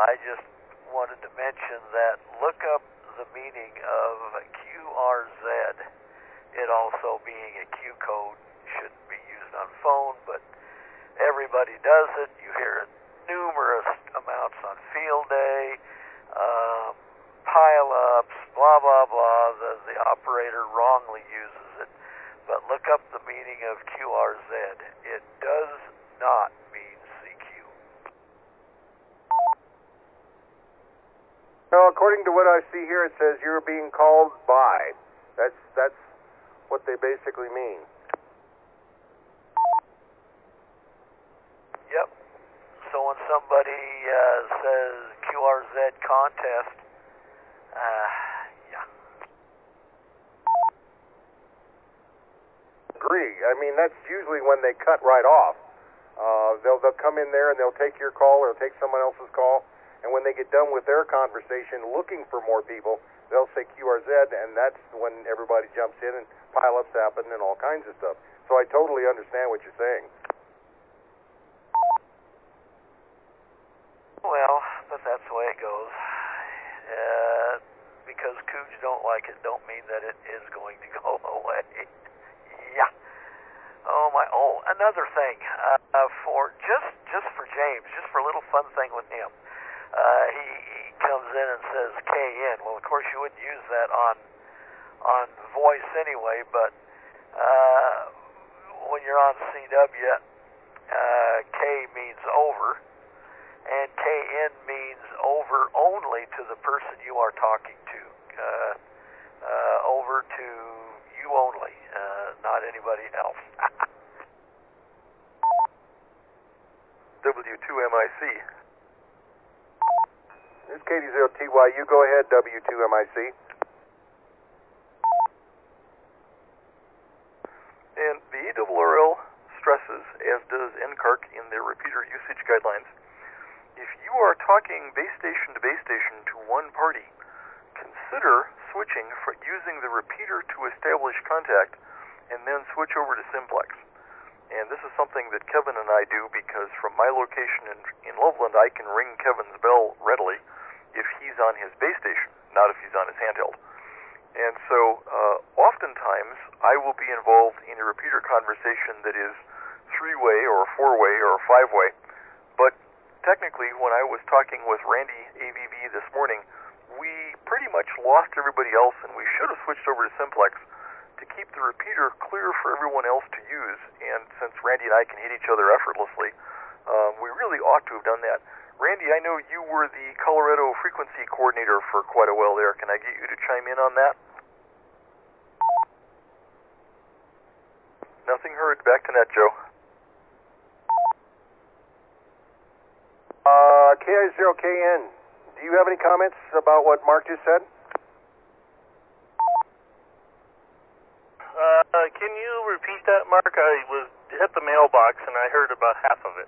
I just wanted to mention that look up the meaning of QRZ. It also being a Q code, shouldn't be used on phone, but everybody does it. You hear it numerous amounts on field day, pile-ups, blah, blah, blah. The operator wrongly uses it. But look up the meaning of QRZ. It does not mean CQ. No, according to what I see here, it says you're being called by. That's what they basically mean. Yep. So when somebody says QRZ contest, yeah. Agree. I mean, that's usually when they cut right off. They'll come in there and they'll take your call or take someone else's call, and when they get done with their conversation looking for more people, they'll say QRZ, and that's when everybody jumps in and pile-ups happen and all kinds of stuff. So I totally understand what you're saying. Well, but that's the way it goes. Because Cougs don't like it, don't mean that it is going to go away. Yeah. Oh, another thing. For just for James, just for a little fun thing with him. He comes in and says KN. Well, of course you wouldn't use that on voice anyway, but when you're on CW, K means over, and KN means over only to the person you are talking to. Over to you only, not anybody else. W2MIC. This is KD0TY. You go ahead, W2MIC. And the ARRL stresses, as does NCARC in their repeater usage guidelines, if you are talking base station to base station to one party, consider switching for using the repeater to establish contact and then switch over to simplex. And this is something that Kevin and I do because from my location in Loveland, I can ring Kevin's bell readily if he's on his base station, not if he's on his handheld. And so oftentimes I will be involved in a repeater conversation that is three-way or four-way or five-way. But technically, when I was talking with Randy AVV this morning, we pretty much lost everybody else, and we should have switched over to simplex to keep the repeater clear for everyone else to use. And since Randy and I can hit each other effortlessly, we really ought to have done that. Randy, I know you were the Colorado frequency coordinator for quite a while there. Can I get you to chime in on that? Nothing heard. Back to net, Joe. KI0KN, do you have any comments about what Mark just said? Can you repeat that, Mark? I hit the mailbox and I heard about half of it.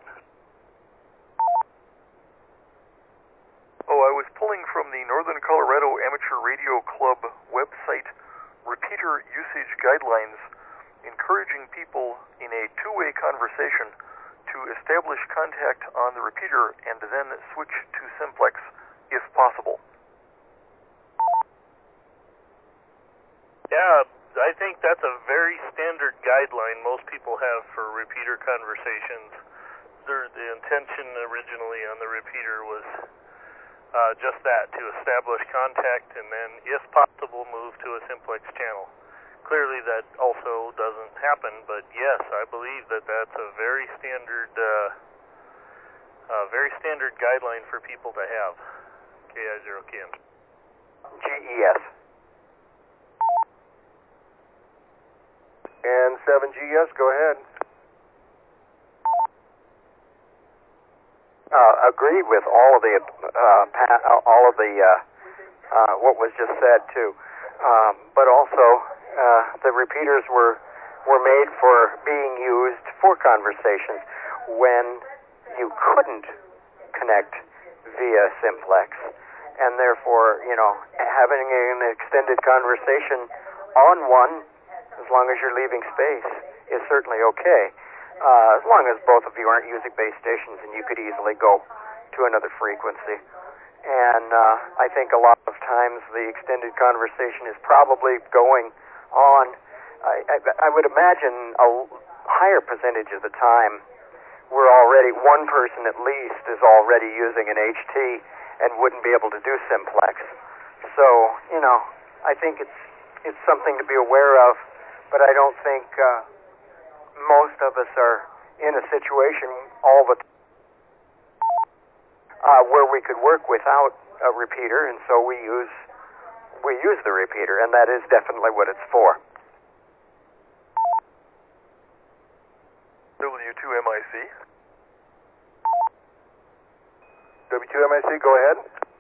Oh, I was pulling from the Northern Colorado Amateur Radio Club website repeater usage guidelines, encouraging people in a two-way conversation to establish contact on the repeater and then switch to simplex if possible. Yeah, I think that's a very standard guideline most people have for repeater conversations. The intention originally on the repeater was just that, to establish contact and then, if possible, move to a simplex channel. Clearly that also doesn't happen, but yes, I believe that that's a very standard guideline for people to have. KI0KN. GES. And 7GS, go ahead. Agreed with all of the what was just said too, but also the repeaters were made for being used for conversations when you couldn't connect via simplex, and therefore, having an extended conversation on one, as long as you're leaving space, is certainly okay. As long as both of you aren't using base stations and you could easily go to another frequency. And I think a lot of times the extended conversation is probably going on. I would imagine a higher percentage of the time we're already, one person at least is already using an HT and wouldn't be able to do simplex. So, I think it's something to be aware of, but I don't think most of us are in a situation all the time where we could work without a repeater, and so we use the repeater, and that is definitely what it's for. W2MIC. W2MIC, go ahead.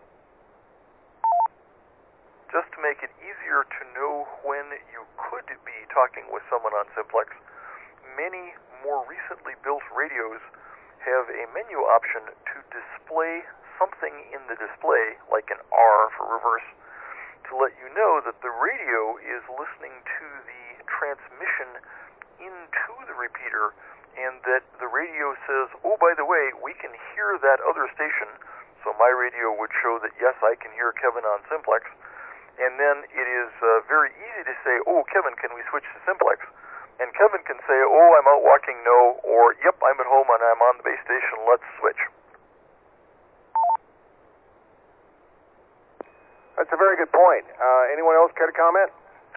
Just to make it easier to know when you could be talking with someone on simplex, many more recently built radios have a menu option to display something in the display, like an R for reverse, to let you know that the radio is listening to the transmission into the repeater, and that the radio says, oh, by the way, we can hear that other station. So my radio would show that, yes, I can hear Kevin on simplex. And then it is very easy to say, oh, Kevin, can we switch to simplex? And Kevin can say, oh, I'm out walking, no, or, yep, I'm at home and I'm on the base station, let's switch. That's a very good point. Anyone else care to comment?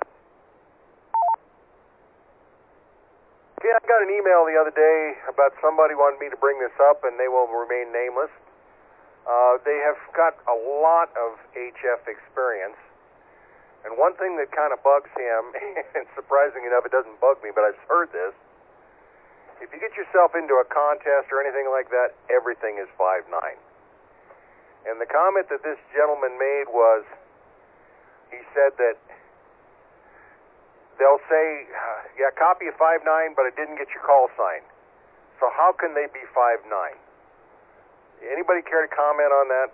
Okay, I got an email the other day about somebody wanted me to bring this up, and they will remain nameless. They have got a lot of HF experience, and one thing that kind of bugs him, and surprising enough it doesn't bug me, but I've heard this, if you get yourself into a contest or anything like that, everything is 5.9. And the comment that this gentleman made was, he said that they'll say, yeah, copy of 5.9, but it didn't get your call sign. So how can they be 5.9? Anybody care to comment on that?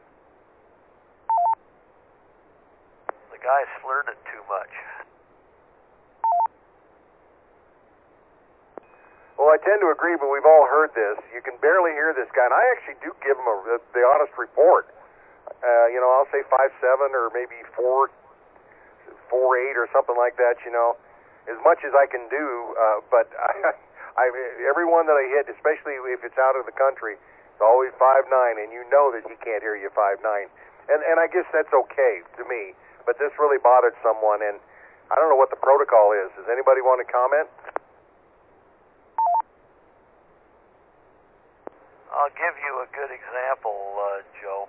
The guy slurred it too much. Well, I tend to agree, but we've all heard this. You can barely hear this guy, and I actually do give him the honest report. I'll say 5.7 or maybe 4.8 or something like that, as much as I can do. But every one that I hit, especially if it's out of the country, it's always 5.9, and you know that he can't hear you 5.9. And I guess that's okay to me, but this really bothered someone, and I don't know what the protocol is. Does anybody want to comment? I'll give you a good example, Joe.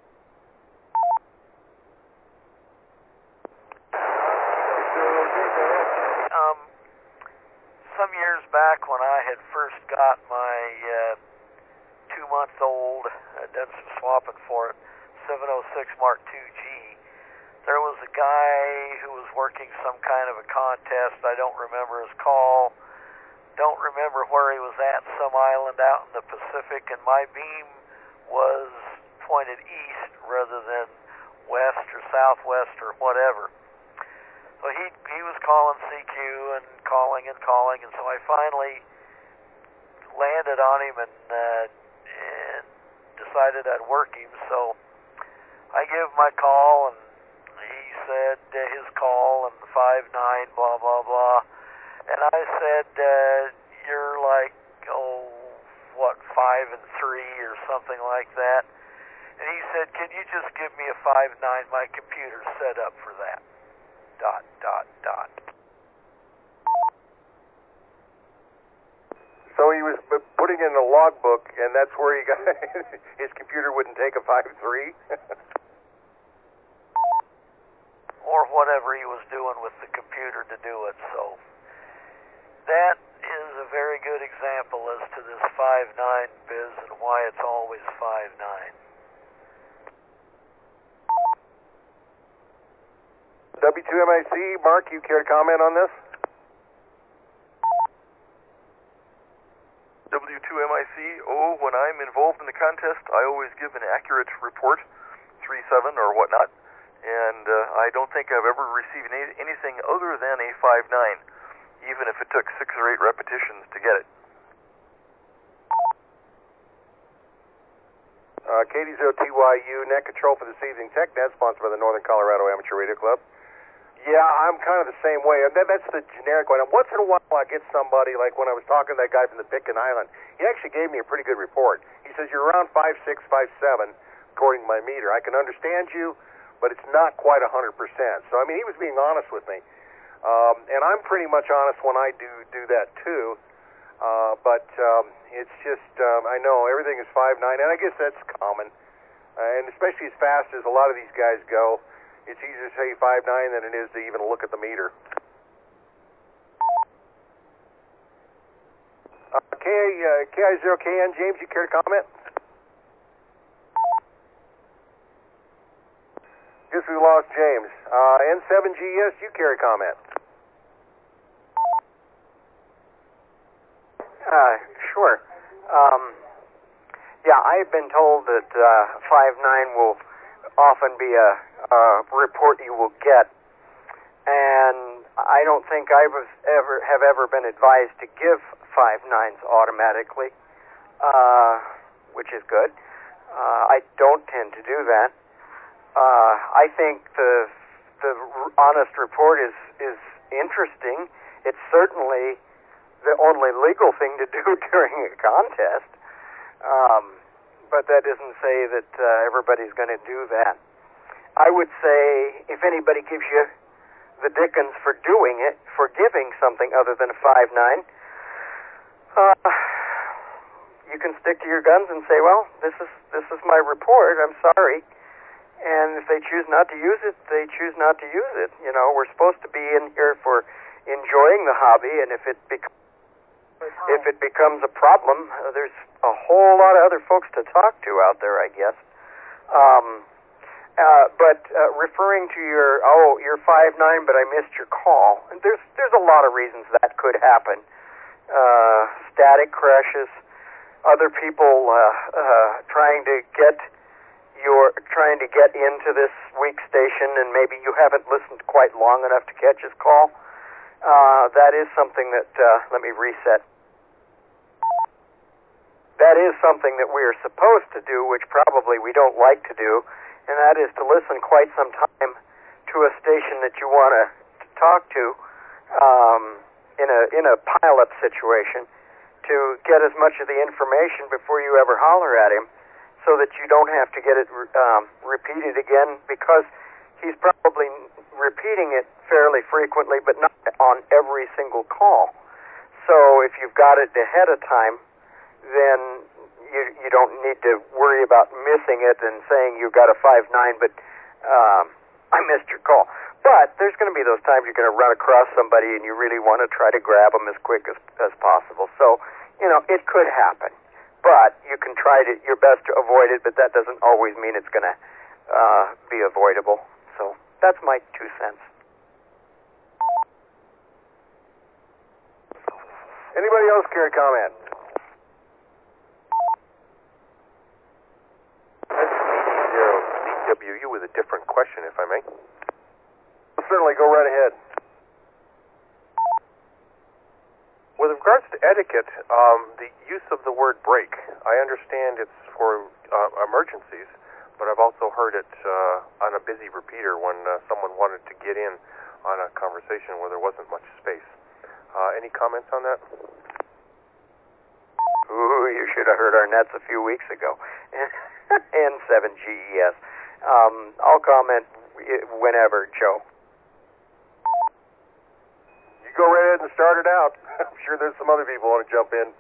Some years back when I had first got my 2-month-old, done some swapping for it, 706 Mark II-G, there was a guy who was working some kind of a contest. I don't remember his call. Don't remember where he was at, some island out in the Pacific, and my beam was pointed east rather than west or southwest or whatever. So he was calling CQ and calling, and so I finally landed on him and decided I'd work him. So I gave my call, and he said his call and 5.9, blah, blah, blah. And I said, you're like, 5 and 3 or something like that. And he said, can you just give me a 5.9? My computer's set up for that. ... So he was putting in a logbook, and that's where he got his computer wouldn't take a 5.3? Or whatever he was doing with the computer to do it. So that is a very good example as to this 5.9 biz and why it's always 5.9. W2MIC, Mark, you care to comment on this? W2MIC, when I'm involved in the contest, I always give an accurate report, 3.7 or whatnot, and I don't think I've ever received anything other than a 5.9, even if it took 6 or 8 repetitions to get it. KD0TYU, net control for this evening. TechNet, sponsored by the Northern Colorado Amateur Radio Club. Yeah, I'm kind of the same way. That's the generic one. And once in a while I get somebody, like when I was talking to that guy from the Pitkin Island, he actually gave me a pretty good report. He says, you're around 5'6", 5'7", according to my meter. I can understand you, but it's not quite 100%. So, I mean, he was being honest with me. And I'm pretty much honest when I do that, too. But it's just, I know, everything is 5'9", and I guess that's common. And especially as fast as a lot of these guys go, it's easier to say 5'9" than it is to even look at the meter. KI0KN, James, you care to comment? Guess we lost James. N7GS, you care to comment? Sure. Yeah, I've been told that 5'9" will often be a report you will get, and I don't think I have ever been advised to give 5'9s automatically, which is good. I don't tend to do that. I think the honest report is interesting. It's certainly the only legal thing to do during a contest, but that doesn't say that everybody's going to do that. I would say if anybody gives you the dickens for doing it, for giving something other than a 5'9", you can stick to your guns and say, well, this is my report, I'm sorry. And if they choose not to use it, they choose not to use it. You know, we're supposed to be in here for enjoying the hobby, and if it becomes a problem, there's a whole lot of other folks to talk to out there, I guess. But referring to you're 5'9", but I missed your call. And there's a lot of reasons that could happen. Static crashes, other people trying to get into this weak station, and maybe you haven't listened quite long enough to catch his call. That is something that let me reset. That is something that we are supposed to do, which probably we don't like to do, and that is to listen quite some time to a station that you want to talk to in a pile-up situation, to get as much of the information before you ever holler at him, so that you don't have to get it repeated again, because he's probably repeating it fairly frequently, but not on every single call. So if you've got it ahead of time, then you don't need to worry about missing it and saying you got a 5'9", but I missed your call. But there's going to be those times you're going to run across somebody and you really want to try to grab them as quick as possible. So, you know, it could happen. But you can try your best to avoid it, but that doesn't always mean it's going to be avoidable. So that's my 2 cents. Anybody else care to comment? CWU with a different question, if I may. Certainly, go right ahead. With regards to etiquette, the use of the word break, I understand it's for emergencies, but I've also heard it on a busy repeater when someone wanted to get in on a conversation where there wasn't much space. Any comments on that? Ooh, you should have heard our nets a few weeks ago. N7GES. I'll comment whenever, Joe. You go right ahead and start it out. I'm sure there's some other people who want to jump in.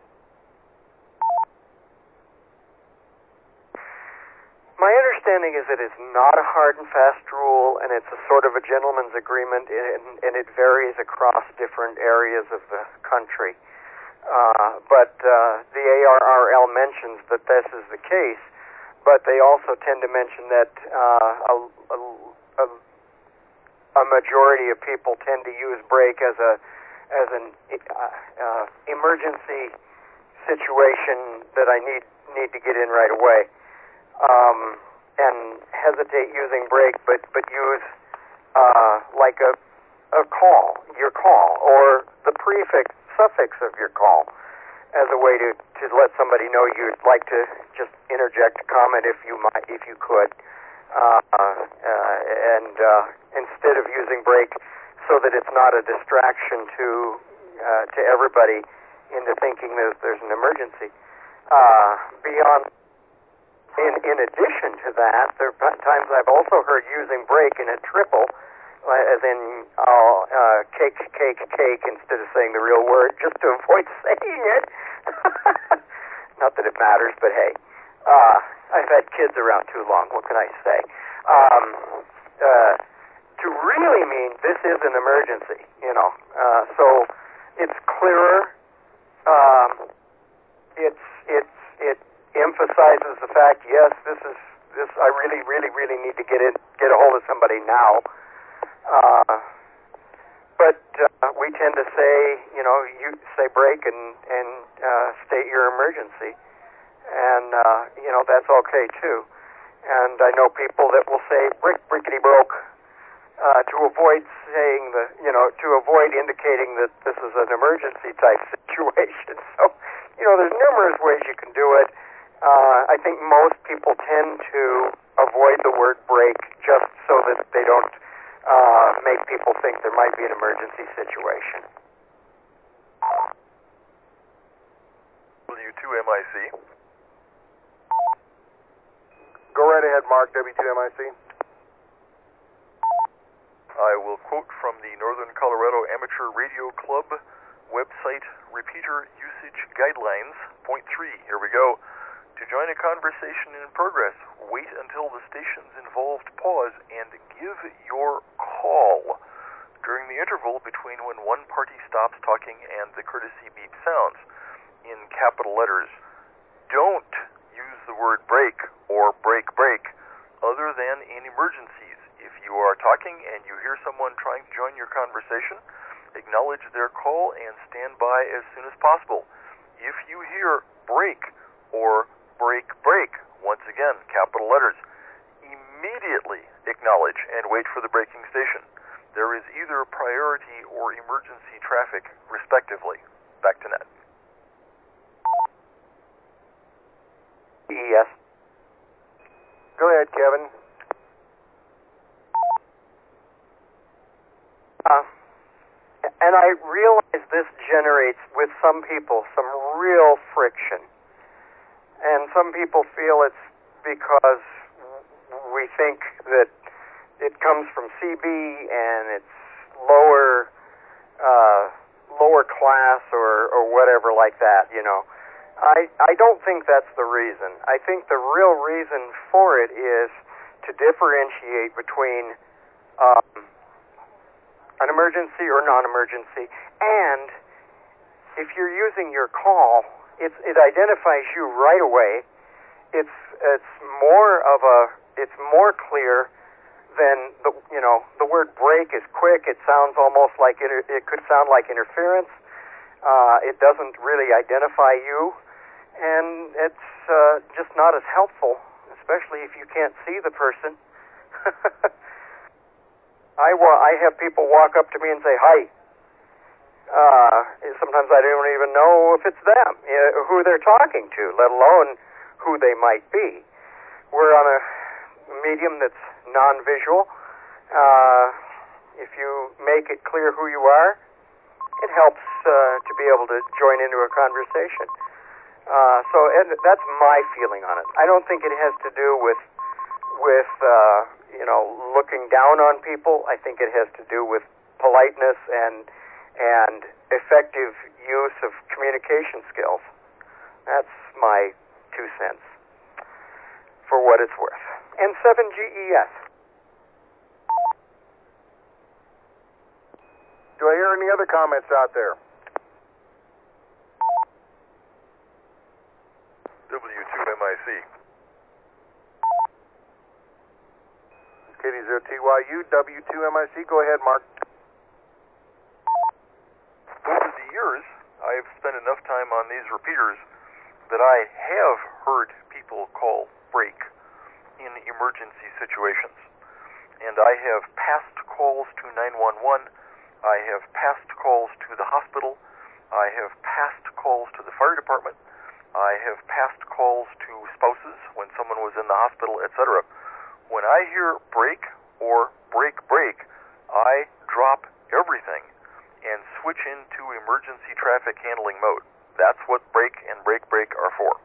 My understanding is that it's not a hard and fast rule, and it's a sort of a gentleman's agreement, and it varies across different areas of the country. But the ARRL mentions that this is the case, but they also tend to mention that a majority of people tend to use break as an emergency situation that I need to get in right away, and hesitate using break, but use like a call, your call, or the suffix of your call. as a way to let somebody know you'd like to just interject a comment if you could, and instead of using break, so that it's not a distraction to everybody into thinking that there's an emergency. In addition to that, there are times I've also heard using break in a triple, as in cake instead of saying the real word, just to avoid saying it. Not that it matters, but hey, I've had kids around too long. What can I say? To really mean this is an emergency, so it's clearer. It emphasizes the fact, yes, this. I really need to get a hold of somebody now. But we tend to say, you say break and state your emergency, and that's okay too. And I know people that will say brickety broke to avoid saying to avoid indicating that this is an emergency type situation. So, there's numerous ways you can do it. I think most people tend to avoid the word break just so that they don't make people think there might be an emergency situation. W2MIC. Go right ahead, Mark, W2MIC. I will quote from the Northern Colorado Amateur Radio Club website Repeater Usage Guidelines, point 3. Here we go. To join a conversation in progress, wait until the stations involved pause and give your call during the interval between when one party stops talking and the courtesy beep sounds. In capital letters, don't use the word break or break other than in emergencies. If you are talking and you hear someone trying to join your conversation, acknowledge their call and stand by as soon as possible. If you hear break or break, once again, capital letters, immediately acknowledge and wait for the breaking station. There is either priority or emergency traffic, respectively. Back to net. Yes. Go ahead, Kevin. And I realize this generates, with some people, some real friction. And some people feel it's because we think that it comes from CB and it's lower class or whatever like that, I don't think that's the reason. I think the real reason for it is to differentiate between an emergency or non-emergency, and if you're using your call, it identifies you right away. It's more clear than the word break is quick. It sounds almost like it could sound like interference. It doesn't really identify you, and it's just not as helpful, especially if you can't see the person. I have people walk up to me and say hi. Sometimes I don't even know if it's them, who they're talking to, let alone who they might be. We're on a medium that's non-visual. If you make it clear who you are, it helps to be able to join into a conversation. And that's my feeling on it. I don't think it has to do with looking down on people. I think it has to do with politeness and effective use of communication skills. That's my 2 cents, for what it's worth. And 7GES. Do I hear any other comments out there? W2MIC. KD0TYU, W2MIC. Go ahead, Mark. Over the years, I've spent enough time on these repeaters that I have heard people call break in emergency situations. And I have passed calls to 911. I have passed calls to the hospital. I have passed calls to the fire department. I have passed calls to spouses when someone was in the hospital, etc. When I hear break or break, I drop everything and switch into emergency traffic handling mode. That's what break and break are for.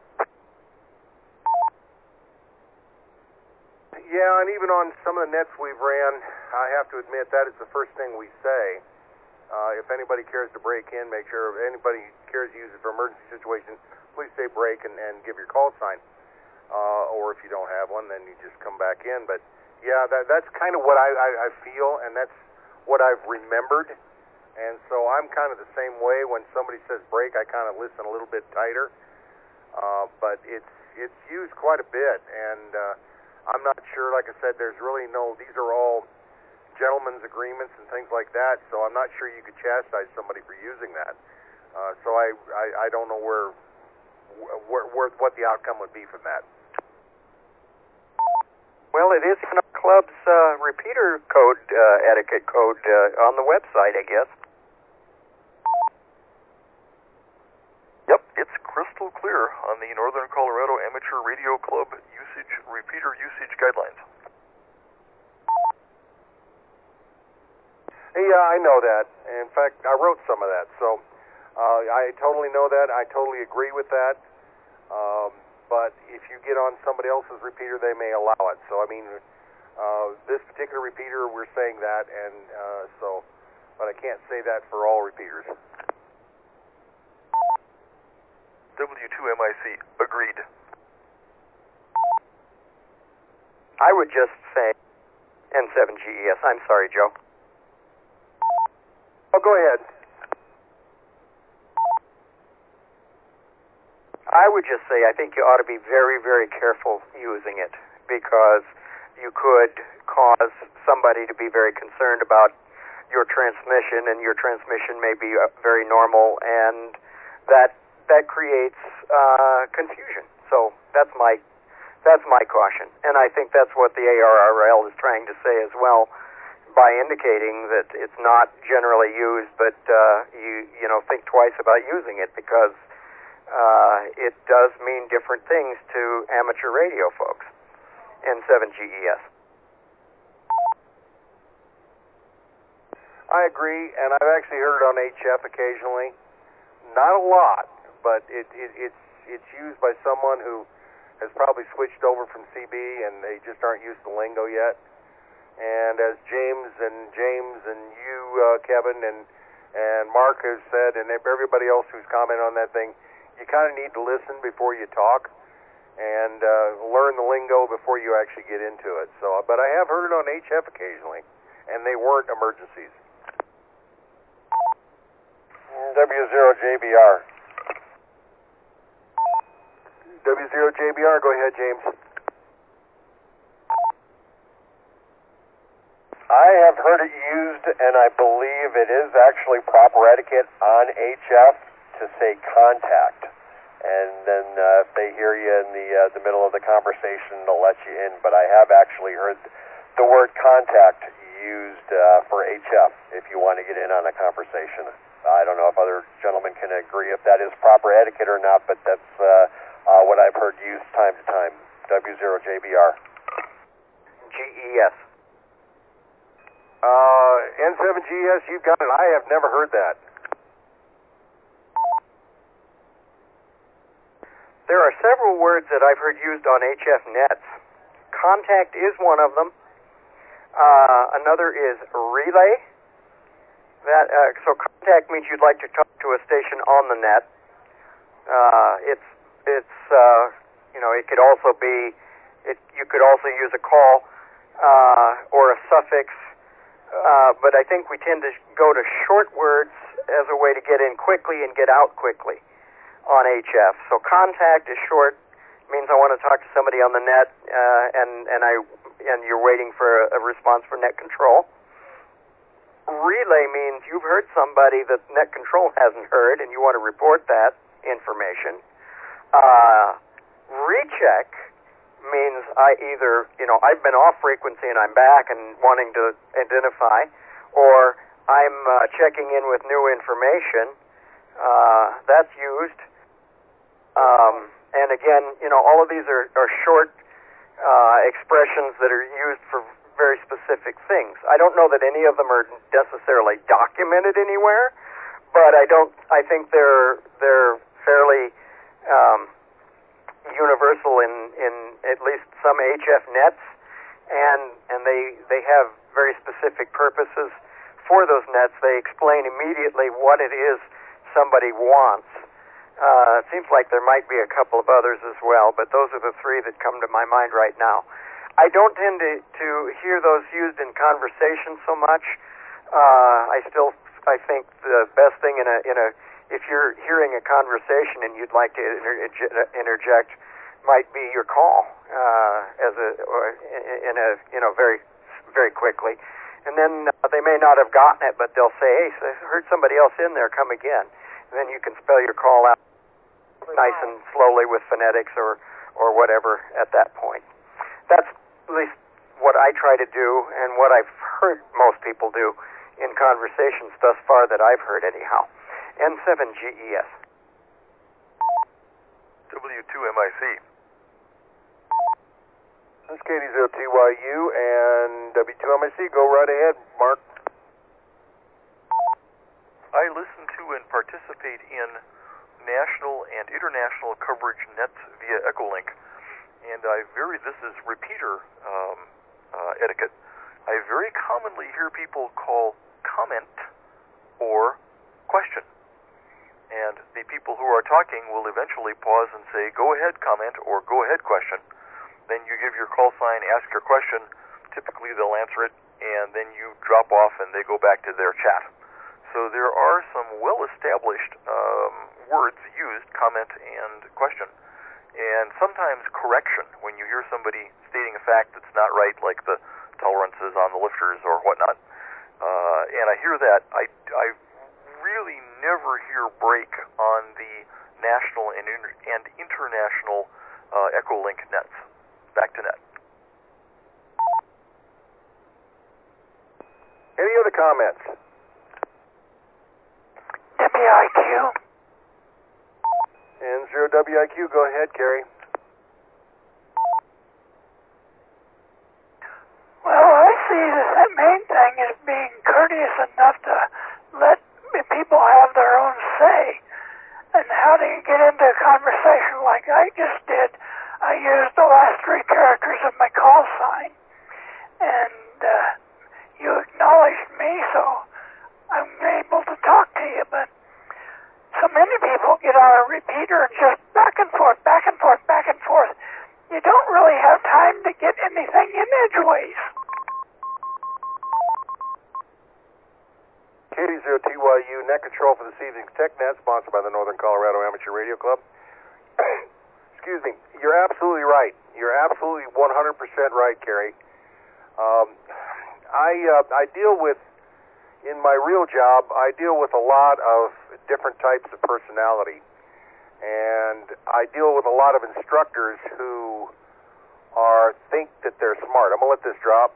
Yeah, and even on some of the nets we've ran, I have to admit that is the first thing we say. If anybody cares to break in, make sure if anybody cares to use it for emergency situations, please say break and give your call sign. Or if you don't have one, then you just come back in. But yeah, that's kind of what I feel, and that's what I've remembered. And so I'm kind of the same way. When somebody says break, I kind of listen a little bit tighter. But it's used quite a bit, and I'm not sure. Like I said, there's really these are all gentlemen's agreements and things like that. So I'm not sure you could chastise somebody for using that. So I don't know what the outcome would be from that. Well, it is in our club's repeater code, etiquette code on the website, I guess. Yep, it's crystal clear on the Northern Colorado Amateur Radio Club repeater usage guidelines. Yeah, I know that. In fact, I wrote some of that, so I totally know that. I totally agree with that. But if you get on somebody else's repeater, they may allow it. So, I mean, this particular repeater, we're saying that, and but I can't say that for all repeaters. W2MIC, agreed. I would just say N7GES. I'm sorry, Joe. Oh, go ahead. I would just say I think you ought to be very, very careful using it, because you could cause somebody to be very concerned about your transmission, and your transmission may be very normal, and that creates confusion. So that's my caution, and I think that's what the ARRL is trying to say as well, by indicating that it's not generally used, but you know, think twice about using it, because it does mean different things to amateur radio folks. N7GES. I agree, and I've actually heard it on HF occasionally. Not a lot, but it's used by someone who has probably switched over from CB, and they just aren't used to lingo yet. And as James and you, Kevin, and Mark has said, and everybody else who's commented on that thing, you kind of need to listen before you talk, and learn the lingo before you actually get into it. So, but I have heard it on HF occasionally, and they weren't emergencies. W0JBR. W0JBR, go ahead, James. I have heard it used, and I believe it is actually proper etiquette on HF to say contact. And then if they hear you in the middle of the conversation, they'll let you in. But I have actually heard the word contact used for HF if you want to get in on a conversation. I don't know if other gentlemen can agree if that is proper etiquette or not, but that's what I've heard used time to time. W0JBR. GES. N7GES, you've got it. I have never heard that. There are several words that I've heard used on HF nets. Contact is one of them. Another is relay. So contact means you'd like to talk to a station on the net. It could also be, you could also use a call or a suffix. But I think we tend to go to short words as a way to get in quickly and get out quickly on HF. So contact is short, means I want to talk to somebody on the net, and you're waiting for a response for net control. Relay means you've heard somebody that net control hasn't heard, and you want to report that information. Recheck means I've been off frequency and I'm back and wanting to identify, or I'm checking in with new information. That's used. And again, all of these are short expressions that are used for very specific things. I don't know that any of them are necessarily documented anywhere, but I think they're fairly universal in at least some HF nets, and they have very specific purposes for those nets. They explain immediately what it is somebody wants. It seems like there might be a couple of others as well, but those are the three that come to my mind right now. I don't tend to hear those used in conversation so much. I think the best thing if you're hearing a conversation and you'd like to interject, might be your call very very quickly, and then they may not have gotten it, but they'll say, "Hey, I heard somebody else in there. Come again." And then you can spell your call out nice and slowly with phonetics or whatever at that point. That's at least what I try to do and what I've heard most people do in conversations thus far that I've heard anyhow. N7GES. W2MIC. This is KD0TYU and W2MIC. Go right ahead, Mark. I listen to and participate in national and international coverage nets via Echolink, and this is repeater etiquette. I very commonly hear people call comment or question, and the people who are talking will eventually pause and say, "Go ahead, comment," or "Go ahead, question." Then you give your call sign, ask your question. Typically they'll answer it, and then you drop off and they go back to their chat. So there are some well-established words used, comment and question, and sometimes correction when you hear somebody stating a fact that's not right, like the tolerances on the lifters or whatnot. And I hear that. I really never hear break on the national and international Echolink nets, back to net. Any other comments? WIQ. N0WIQ, go ahead, Carrie. Well, I see the main thing is being courteous enough to let people have their own say. And how do you get into a conversation like I just did? I used the last three characters of my call sign, and you acknowledged me, so I'm able to talk to you, but so many people get on a repeater and just back and forth, back and forth, back and forth. You don't really have time to get anything in edgeways. KD0TYU, Net Control for this evening's TechNet, sponsored by the Northern Colorado Amateur Radio Club. Excuse me. You're absolutely right. You're absolutely 100% right, Carrie. I deal with, in my real job, I deal with a lot of different types of personality. And I deal with a lot of instructors who think that they're smart. I'm going to let this drop.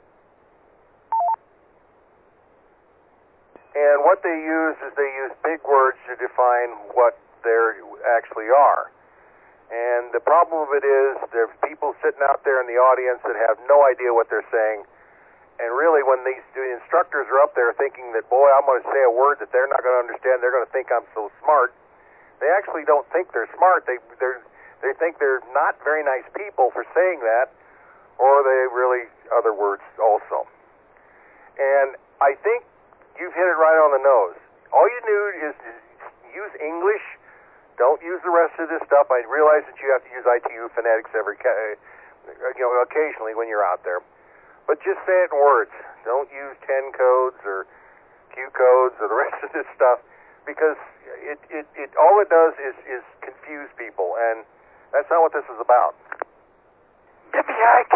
And what they use is they use big words to define what they actually are. And the problem of it is there's people sitting out there in the audience that have no idea what they're saying. And really, when the instructors are up there thinking that, boy, I'm going to say a word that they're not going to understand, they're going to think I'm so smart, they actually don't think they're smart. They think they're not very nice people for saying that, or they really other words also. And I think you've hit it right on the nose. All you do is use English. Don't use the rest of this stuff. I realize that you have to use ITU phonetics occasionally when you're out there. But just say it in words. Don't use 10 codes or Q codes or the rest of this stuff, because it all it does is confuse people, and that's not what this is about. WIQ.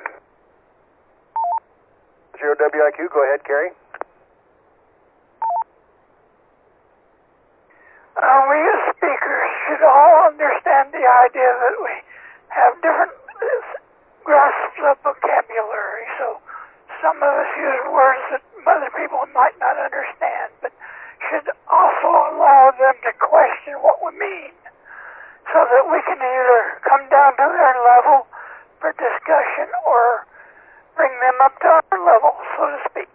0WIQ, go ahead, Carrie. We as speakers should all understand the idea that we have different grasps of vocabulary, so some of us use words that other people might not understand, but should also allow them to question what we mean, so that we can either come down to their level for discussion or bring them up to our level, so to speak.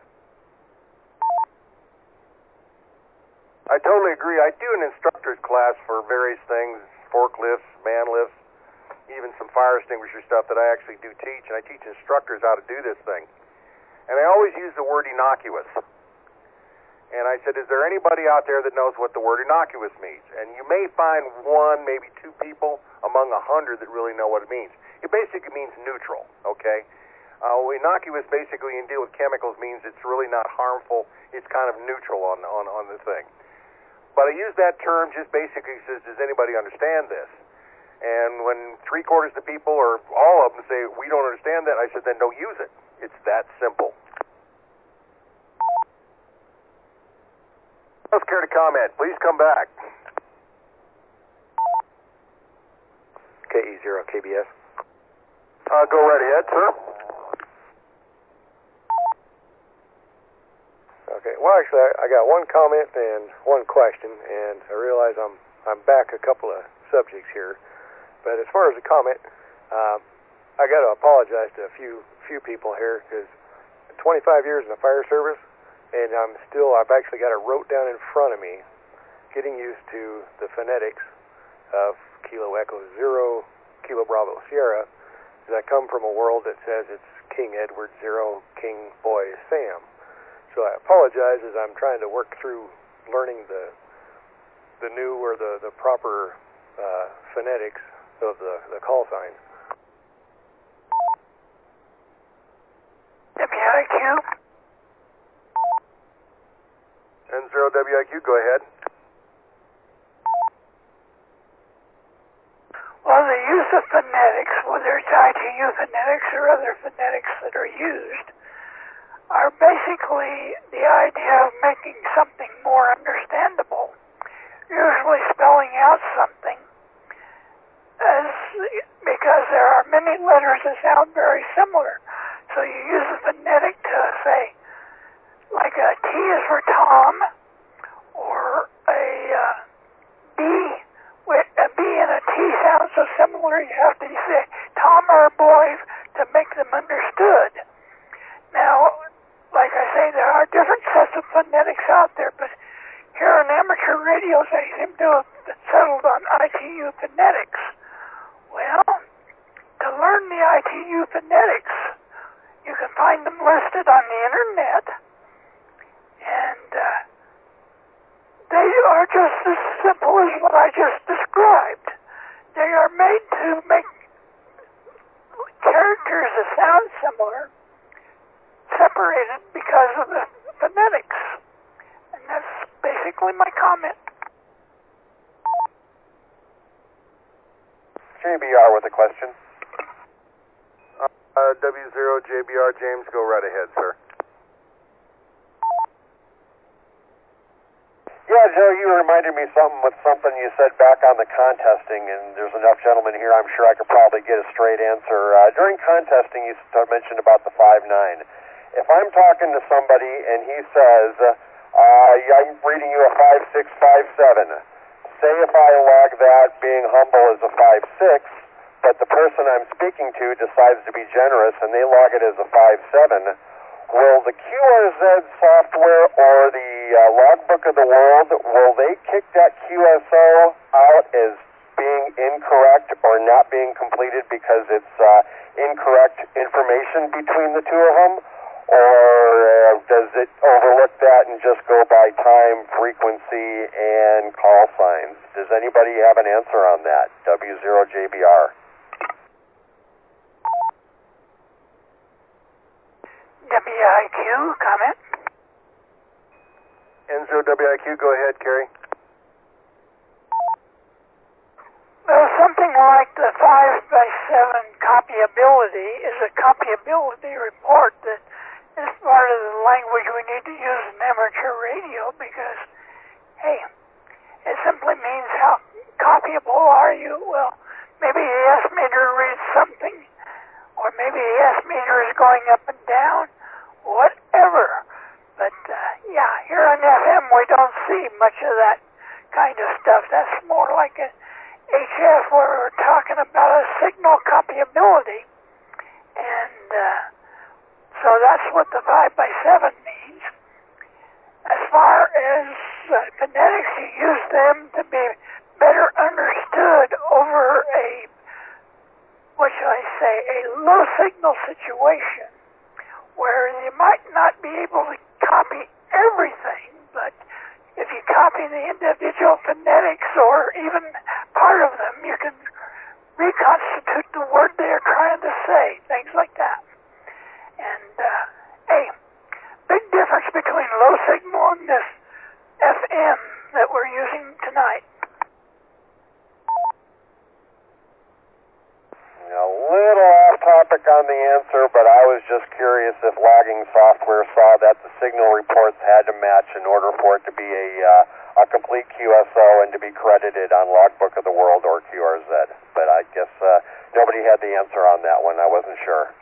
I totally agree. I do an instructor's class for various things, forklifts, man lifts, even some fire extinguisher stuff that I actually do teach, and I teach instructors how to do this thing. And I always use the word innocuous. And I said, is there anybody out there that knows what the word innocuous means? And you may find one, maybe two people among 100 that really know what it means. It basically means neutral, okay? Innocuous basically in deal with chemicals means it's really not harmful. It's kind of neutral on the thing. But I use that term just basically says, does anybody understand this? And when 3/4 of the people or all of them say, we don't understand that, I said, then don't use it. It's that simple. Those care to comment, please come back. KE0 KBS. Go right ahead, sir. Okay. Well, actually, I got one comment and one question, and I realize I'm back a couple of subjects here. But as far as the comment, I got to apologize to a few people here because 25 years in the fire service, and I've actually got it wrote down in front of me, getting used to the phonetics of Kilo Echo Zero, Kilo Bravo Sierra, because I come from a world that says it's King Edward Zero, King Boy Sam. So I apologize as I'm trying to work through learning the new or the proper phonetics of the call signs. WIQ. N0 WIQ, go ahead. Well, the use of phonetics, whether it's ITU phonetics or other phonetics that are used, are basically the idea of making something more understandable, usually spelling out something, because there are many letters that sound very similar. So you use a phonetic to say, like a T is for Tom, or a B and a T sound so similar you have to say Tom or boy to make them understood. Now, like I say, there are different sets of phonetics out there, but here on amateur radios they seem to have settled on ITU phonetics. Well, to learn the ITU phonetics, you can find them listed on the internet, and they are just as simple as what I just described. They are made to make characters that sound similar separated because of the phonetics. And that's basically my comment. JBR with a question. W0 JBR, James, go right ahead, sir. Yeah, Joe, you reminded me something you said back on the contesting, and there's enough gentlemen here, I'm sure I could probably get a straight answer. During contesting, you mentioned about the 5.9. If I'm talking to somebody and he says, I'm reading you a 5.6, 5.7, say if I log that being humble as a 5.6, but the person I'm speaking to decides to be generous and they log it as a 5.7, will the QRZ software or the logbook of the world, will they kick that QSO out as being incorrect or not being completed because it's incorrect information between the two of them? Or does it overlook that and just go by time, frequency, and call signs? Does anybody have an answer on that? W0JBR. WIQ, comment? N0WIQ, go ahead, Kerry. Well, something like the 5x7 copyability is a copyability report that is part of the language we need to use in amateur radio because, hey, it simply means how copyable are you? Well, maybe the S meter reads something, or maybe the S meter is going up and down, whatever. But yeah, here on FM we don't see much of that kind of stuff. That's more like an HF where we're talking about a signal copyability. And so that's what the 5x7 means. As far as phonetics, you use them to be better understood over a, what shall I say, a low signal situation where you might not be able to copy everything, but if you copy the individual phonetics or even part of them, you can reconstitute the word they're trying to say, things like that. And, hey, big difference between low signal and this FM that we're using tonight. A little off topic on the answer, but I was just curious if logging software saw that the signal reports had to match in order for it to be a complete QSO and to be credited on Logbook of the World or QRZ. But I guess nobody had the answer on that one. I wasn't sure.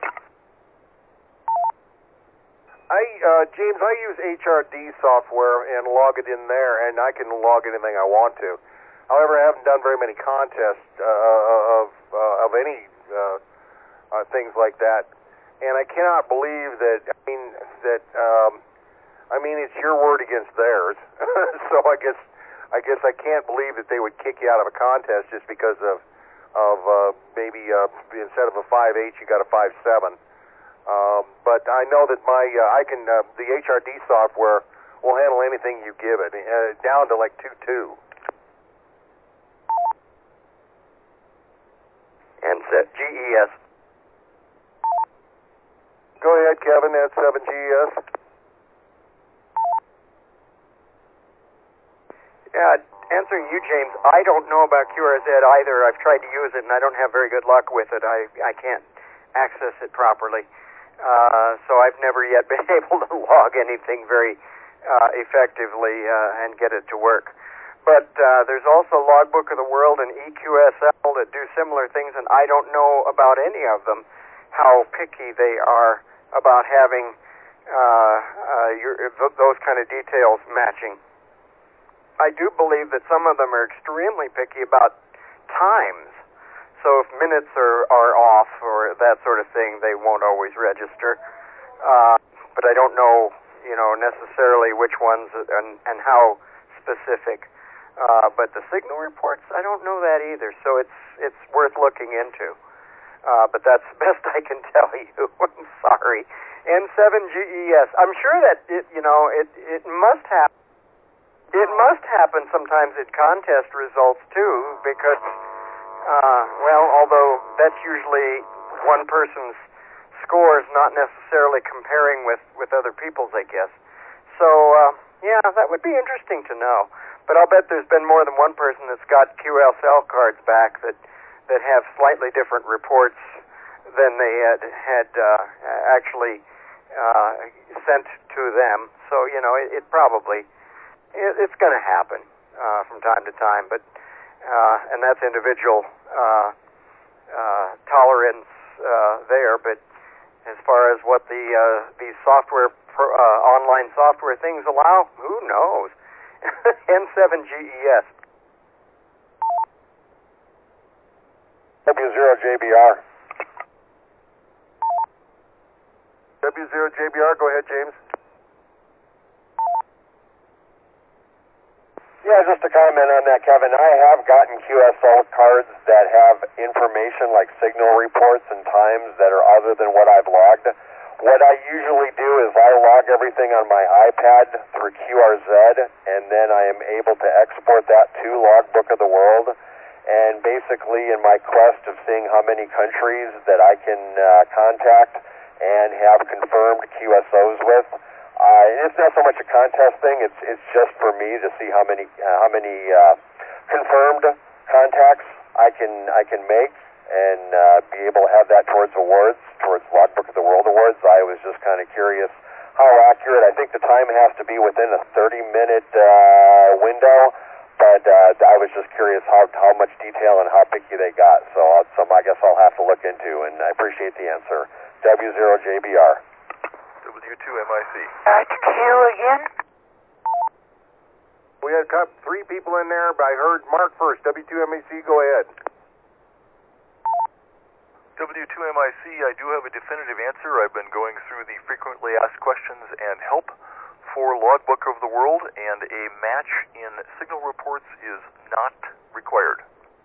James, I use HRD software and log it in there, and I can log anything I want to. However, I haven't done very many contests of any things like that, and I cannot believe that. I mean, it's your word against theirs. So I guess I can't believe that they would kick you out of a contest just because of maybe instead of a 5.8 you got a 5.7. But I know that the HRD software will handle anything you give it, down to like 2.2. And GES. Go ahead, Kevin. That's 7GES. Answering you, James, I don't know about QRZ either. I've tried to use it, and I don't have very good luck with it. I can't access it properly. So I've never yet been able to log anything very effectively and get it to work. But there's also Logbook of the World and EQSL that do similar things, and I don't know about any of them, how picky they are about having those kind of details matching. I do believe that some of them are extremely picky about times. So if minutes are off or that sort of thing, they won't always register. But I don't know, necessarily which ones and how specific. But the signal reports, I don't know that either. So it's worth looking into. But that's the best I can tell you. I'm sorry. N7GES. I'm sure that it must happen. It must happen sometimes in contest results too, because although that's usually one person's scores, not necessarily comparing with other people's, I guess. So that would be interesting to know. But I'll bet there's been more than one person that's got QSL cards back that have slightly different reports than they had actually sent to them. So it probably it's going to happen from time to time, but and that's individual tolerance there. But as far as what these software online software things allow, who knows? N7GES. W0JBR. W0JBR, go ahead, James. Yeah, just to comment on that, Kevin, I have gotten QSL cards that have information like signal reports and times that are other than what I've logged. What I usually do is I log everything on my iPad through QRZ, and then I am able to export that to Logbook of the World. And basically, in my quest of seeing how many countries that I can contact and have confirmed QSOs with, it's not so much a contest thing. It's just for me to see how many confirmed contacts I can make and be able to have that towards awards, towards Logbook of the World awards. I was just kind of curious how accurate. I think the time has to be within a 30-minute window, but I was just curious how much detail and how picky they got. So I guess I'll have to look into, and I appreciate the answer. W0JBR. W2MIC. Q again. We had 3 people in there, but I heard Mark first. W2MEC, go ahead. W2MIC, I do have a definitive answer. I've been going through the frequently asked questions and help for Logbook of the World, and a match in signal reports is not required.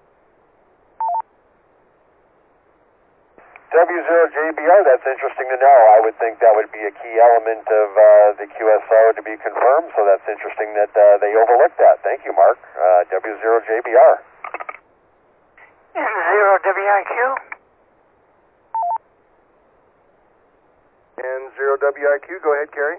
W0JBR, that's interesting to know. I would think that would be a key element of the QSO to be confirmed, so that's interesting that they overlooked that. Thank you, Mark. W0JBR. And 0WIQ. And 0WIQ, go ahead, Carrie.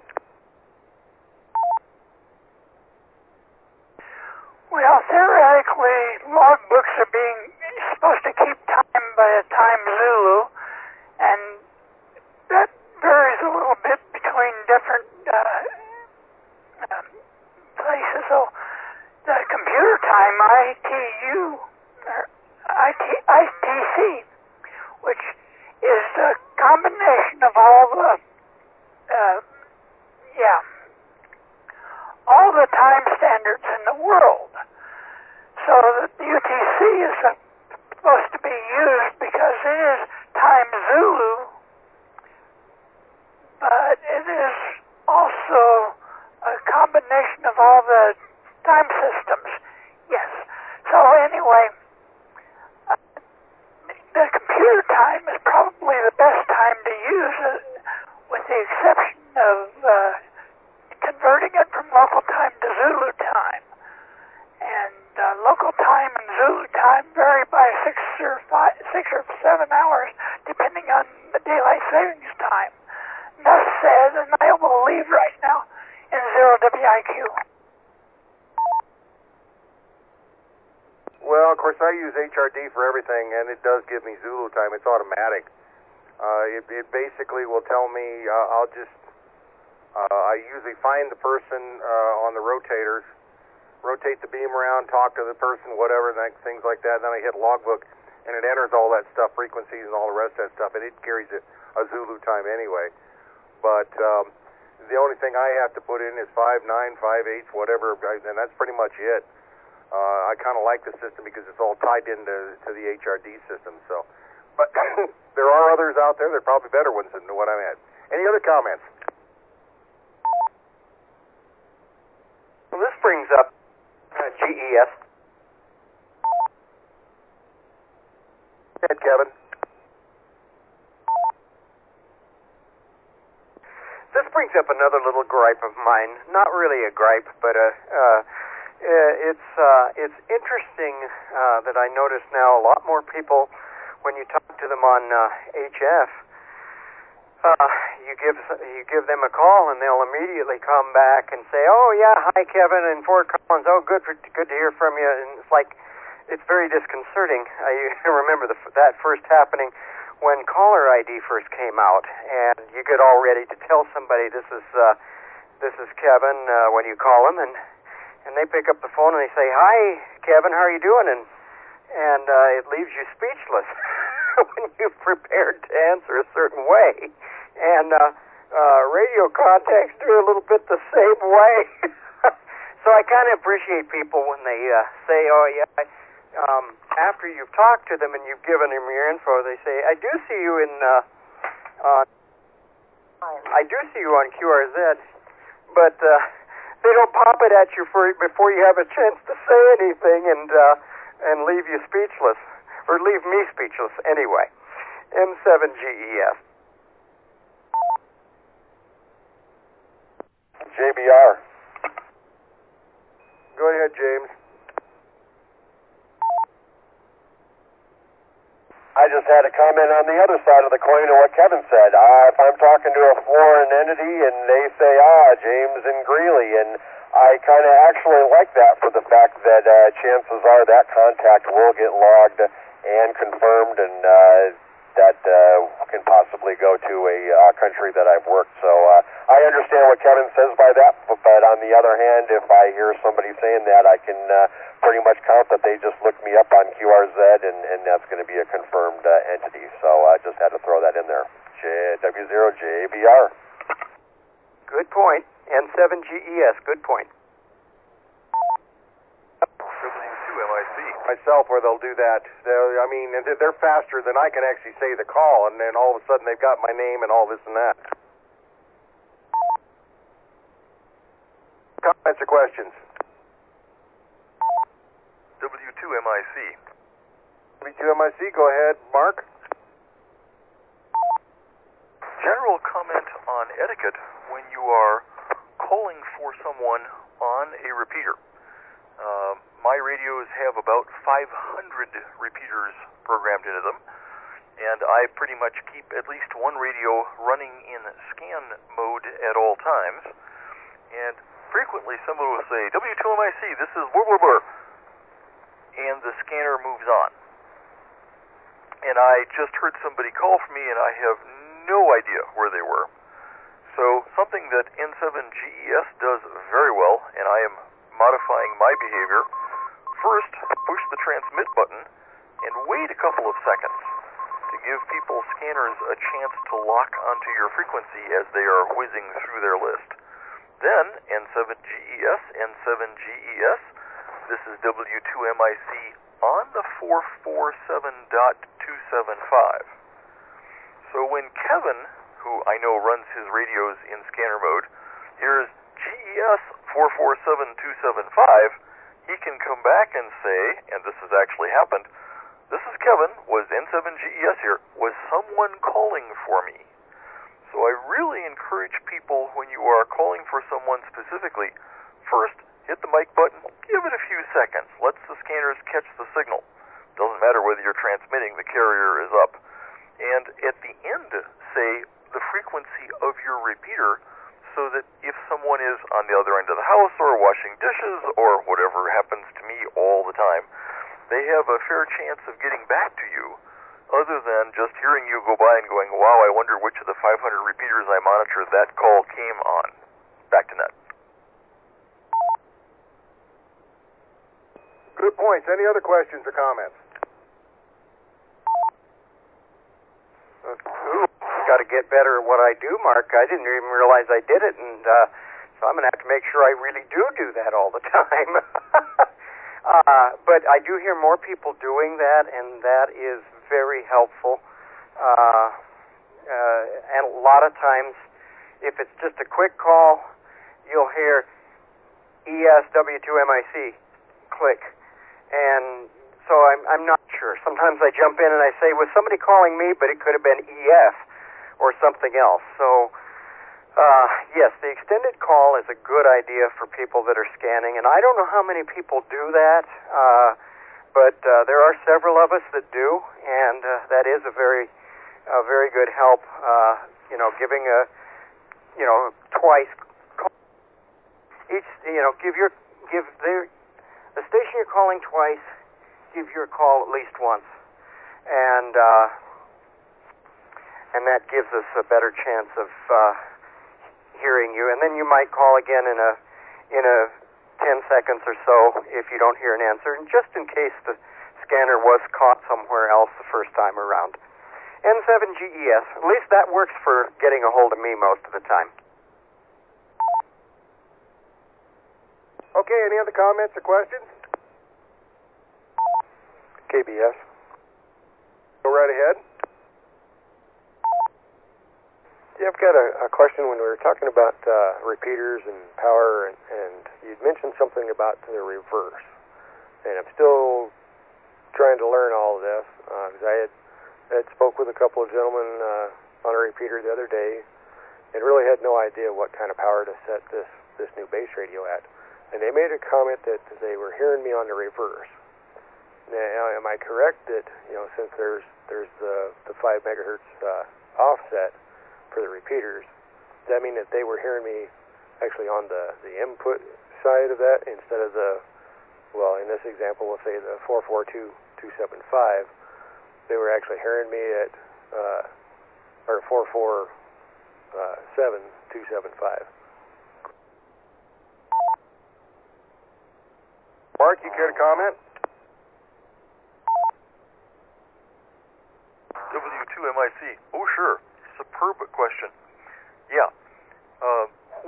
Well, theoretically, logbooks are supposed to keep time by a time Zulu, and that varies a little bit between different places. So the computer time, ITC, which is a combination of all the time standards in the world. So the UTC is supposed to be used because it is time Zulu, but it is also a combination of all the time systems. Yes. So anyway, the computer time is probably the best time to use it, with the exception of converting it from local time to Zulu time. And local time and Zulu time vary by 6 or 7 hours, depending on the daylight savings time. Thus said, and I will leave right now in 0WIQ. Well, of course, I use HRD for everything, and it does give me Zulu time. It's automatic. It basically will tell me, I usually find the person on the rotators, rotate the beam around, talk to the person, whatever, things like that. Then I hit logbook, and it enters all that stuff, frequencies and all the rest of that stuff, and it carries a Zulu time anyway. But the only thing I have to put in is 5, 9, 5, 8, whatever, and that's pretty much it. I kind of like the system because it's all tied into the HRD system. So, but there are others out there. There are probably better ones than what I'm at. Any other comments? Well, this brings up GES. Go ahead, Kevin. This brings up another little gripe of mine. Not really a gripe, but it's interesting that I notice now a lot more people, when you talk to them on HF, you give them a call and they'll immediately come back and say, "Oh yeah, hi Kevin in Fort Collins. Oh, good to hear from you." And it's like, it's very disconcerting. I remember that first happening when caller ID first came out, and you get all ready to tell somebody this is Kevin when you call them, and they pick up the phone and they say, "Hi Kevin, how are you doing?" and it leaves you speechless when you've prepared to answer a certain way. And radio contacts do a little bit the same way. So I kind of appreciate people when they say, "Oh yeah," after you've talked to them and you've given them your info, they say, "I do see you on QRZ," but they don't pop it at you before you have a chance to say anything, and leave you speechless, or leave me speechless anyway. M7GES. JBR. Go ahead, James. I just had a comment on the other side of the coin of what Kevin said. If I'm talking to a foreign entity and they say, James in Greeley, and I kind of actually like that for the fact that chances are that contact will get logged and confirmed, and that can possibly go to a country that I've worked. So I understand what Kevin says by that, but on the other hand, if I hear somebody saying that, I can pretty much count that they just looked me up on QRZ, and that's going to be a confirmed entity. So I just had to throw that in there. W0JBR. Good point. N7GES, good point. W2MIC. Myself, where they'll do that. They're faster than I can actually say the call, and then all of a sudden they've got my name and all this and that. Comments or questions? W2MIC. W2MIC, go ahead, Mark. General comment on etiquette when you are calling for someone on a repeater. My radios have about 500 repeaters programmed into them, and I pretty much keep at least one radio running in scan mode at all times. And frequently somebody will say, W2MIC, this is blah, blah, blah, and the scanner moves on. And I just heard somebody call for me, and I have no idea where they were. So something that N7GES does very well, and I am modifying my behavior, first, push the transmit button and wait a couple of seconds to give people's scanners a chance to lock onto your frequency as they are whizzing through their list. Then, N7GES, N7GES, this is W2MIC on the 447.275. So when Kevin, who I know runs his radios in scanner mode, hears GES 447.275, he can come back and say, and this has actually happened, this is Kevin, was N7GES here, was someone calling for me? So I really encourage people, when you are calling for someone specifically, first, hit the mic button, give it a few seconds, lets the scanners catch the signal. Doesn't matter whether you're transmitting, the carrier is up. And at the end, say the frequency of your repeater, so that if someone is on the other end of the house or washing dishes or whatever happens to me all the time, they have a fair chance of getting back to you, other than just hearing you go by and going, wow, I wonder which of the 500 repeaters I monitor that call came on. Back to net. Good points. Any other questions or comments? Got to get better at what I do, Mark. I didn't even realize I did it, and so I'm going to have to make sure I really do that all the time. But I do hear more people doing that, and that is very helpful. And a lot of times, if it's just a quick call, you'll hear ESW2MIC click, and so I'm not sure. Sometimes I jump in and I say, was somebody calling me, but it could have been EF or something else. So, yes, the extended call is a good idea for people that are scanning, and I don't know how many people do that, but there are several of us that do, and that is a very good help. Giving twice call. Each, give the station you're calling twice. Give your call at least once, and that gives us a better chance of hearing you. And then you might call again in a 10 seconds or so if you don't hear an answer, and just in case the scanner was caught somewhere else the first time around. N7GES, at least that works for getting a hold of me most of the time. Okay, any other comments or questions? KBS. Go right ahead. Yeah, I've got a question. When we were talking about repeaters and power, and you'd mentioned something about the reverse, and I'm still trying to learn all of this, because I had spoke with a couple of gentlemen on a repeater the other day, and really had no idea what kind of power to set this new base radio at. And they made a comment that they were hearing me on the reverse. Now, am I correct that, since there's the 5 megahertz offset for the repeaters, does that mean that they were hearing me actually on the input side of that instead of in this example, we'll say the 442.275, they were actually hearing me at, or 447.275. Mark, you care to comment? W2MIC. Oh, sure. Superb question. Yeah.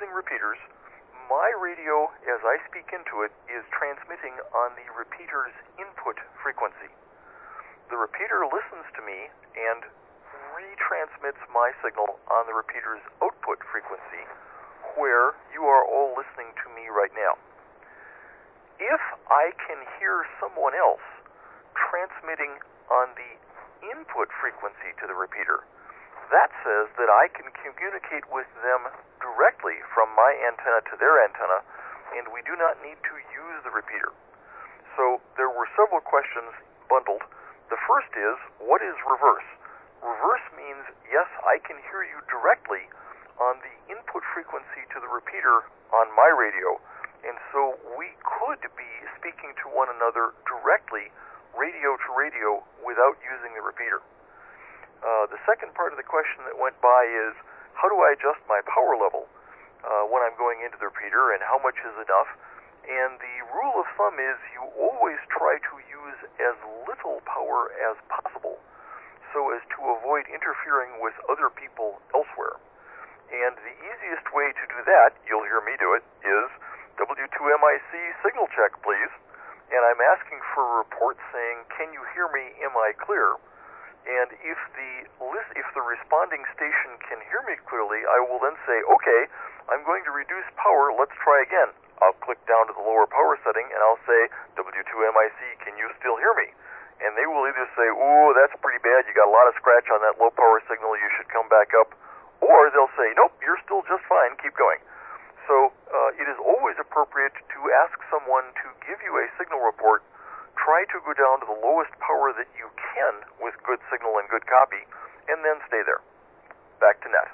using repeaters, my radio, as I speak into it, is transmitting on the repeater's input frequency. The repeater listens to me and retransmits my signal on the repeater's output frequency, where you are all listening to me right now. If I can hear someone else transmitting on the input frequency to the repeater, that says that I can communicate with them directly from my antenna to their antenna, and we do not need to use the repeater. So there were several questions bundled. The first is, what is reverse? Reverse means, yes, I can hear you directly on the input frequency to the repeater on my radio, and so we could be speaking to one another directly, radio to radio, without using the repeater. The second part of the question that went by is, how do I adjust my power level when I'm going into the repeater, and how much is enough? And the rule of thumb is you always try to use as little power as possible so as to avoid interfering with other people elsewhere. And the easiest way to do that, you'll hear me do it, is W2MIC signal check, please. And I'm asking for a report saying, can you hear me? Am I clear? And if the responding station can hear me clearly, I will then say, okay, I'm going to reduce power, let's try again. I'll click down to the lower power setting and I'll say, W2MIC, can you still hear me? And they will either say, ooh, that's pretty bad, you got a lot of scratch on that low power signal, you should come back up. Or they'll say, nope, you're still just fine, keep going. So it is always appropriate to ask someone to give you a signal report. Try to go down to the lowest power that you can with good signal and good copy, and then stay there. Back to net.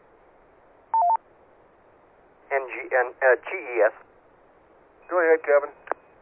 GES. Go ahead, Kevin.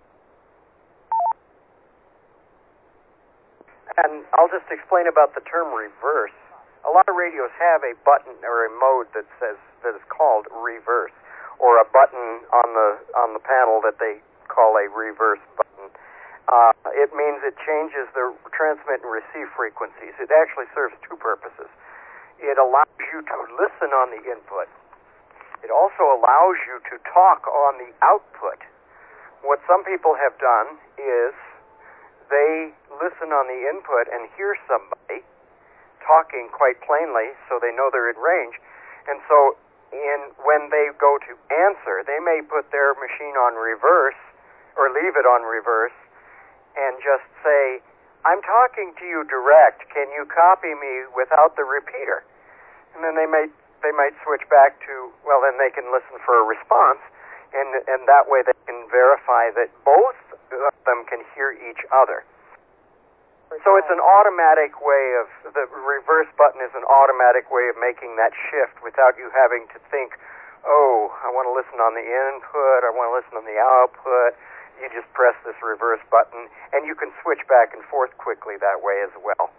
And I'll just explain about the term reverse. A lot of radios have a button or a mode that is called reverse, or a button on the panel that they call a reverse button. It means it changes the transmit and receive frequencies. It actually serves two purposes. It allows you to listen on the input. It also allows you to talk on the output. What some people have done is they listen on the input and hear somebody talking quite plainly, so they know they're in range. And so when they go to answer, they may put their machine on reverse or leave it on reverse and just say, I'm talking to you direct, can you copy me without the repeater? And then they might switch back to, well, then they can listen for a response, and that way they can verify that both of them can hear each other. So it's an automatic way of, the reverse button is an automatic way of making that shift without you having to think, oh, I want to listen on the input, I want to listen on the output. You just press this reverse button, and you can switch back and forth quickly that way as well.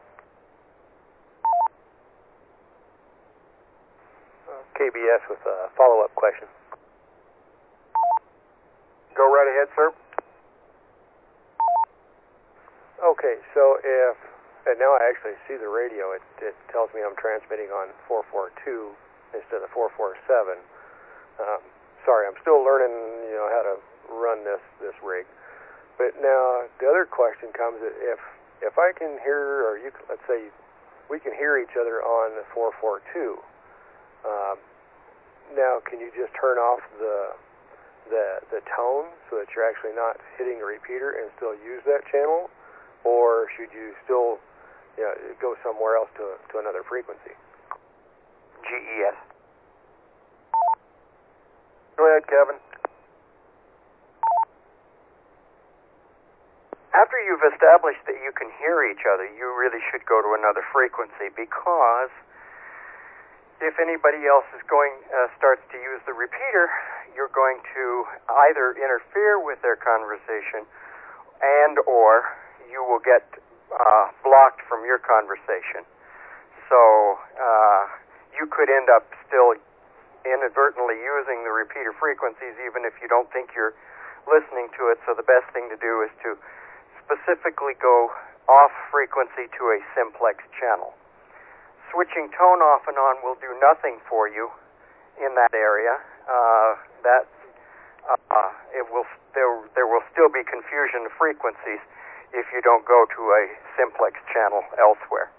KBS with a follow-up question. Go right ahead, sir. Okay, so and now I actually see the radio, it tells me I'm transmitting on 442 instead of 447. Sorry, I'm still learning, how to run this rig. But now the other question comes, if I can hear, or let's say we can hear each other on the 442, now can you just turn off the tone so that you're actually not hitting the repeater and still use that channel, or should you still go somewhere else to another frequency? GES. Go ahead, Kevin. After you've established that you can hear each other, you really should go to another frequency, because if anybody else is starts to use the repeater, you're going to either interfere with their conversation and/or you will get blocked from your conversation. So you could end up still inadvertently using the repeater frequencies even if you don't think you're listening to it. So the best thing to do is to specifically go off frequency to a simplex channel. Switching tone off and on will do nothing for you in that area. that there will still be confusion of frequencies if you don't go to a simplex channel elsewhere.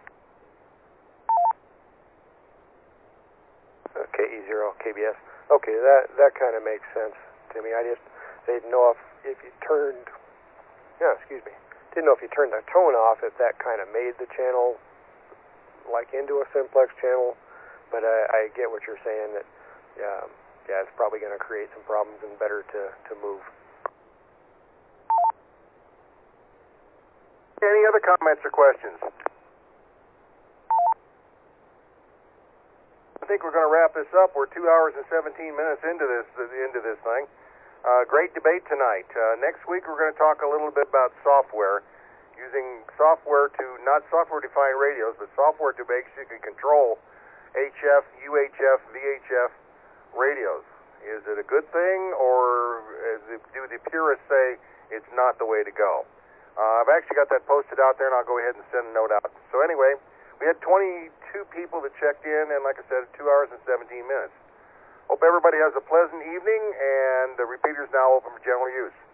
KE0, KBS. Okay, that kind of makes sense to me. I just didn't know if you turned, didn't know if you turned the tone off, if that kind of made the channel like into a simplex channel. But I get what you're saying, that it's probably going to create some problems and better to move. Any other comments or questions? I think we're going to wrap this up. We're 2 hours and 17 minutes into this thing. Great debate tonight. Next week we're going to talk a little bit about software, using software to, not software-defined radios, but software to basically control HF, UHF, VHF radios. Is it a good thing, or do the purists say it's not the way to go? I've actually got that posted out there, and I'll go ahead and send a note out. So anyway, we had 22 people that checked in, and like I said, 2 hours and 17 minutes. Hope everybody has a pleasant evening, and the repeater's now open for general use.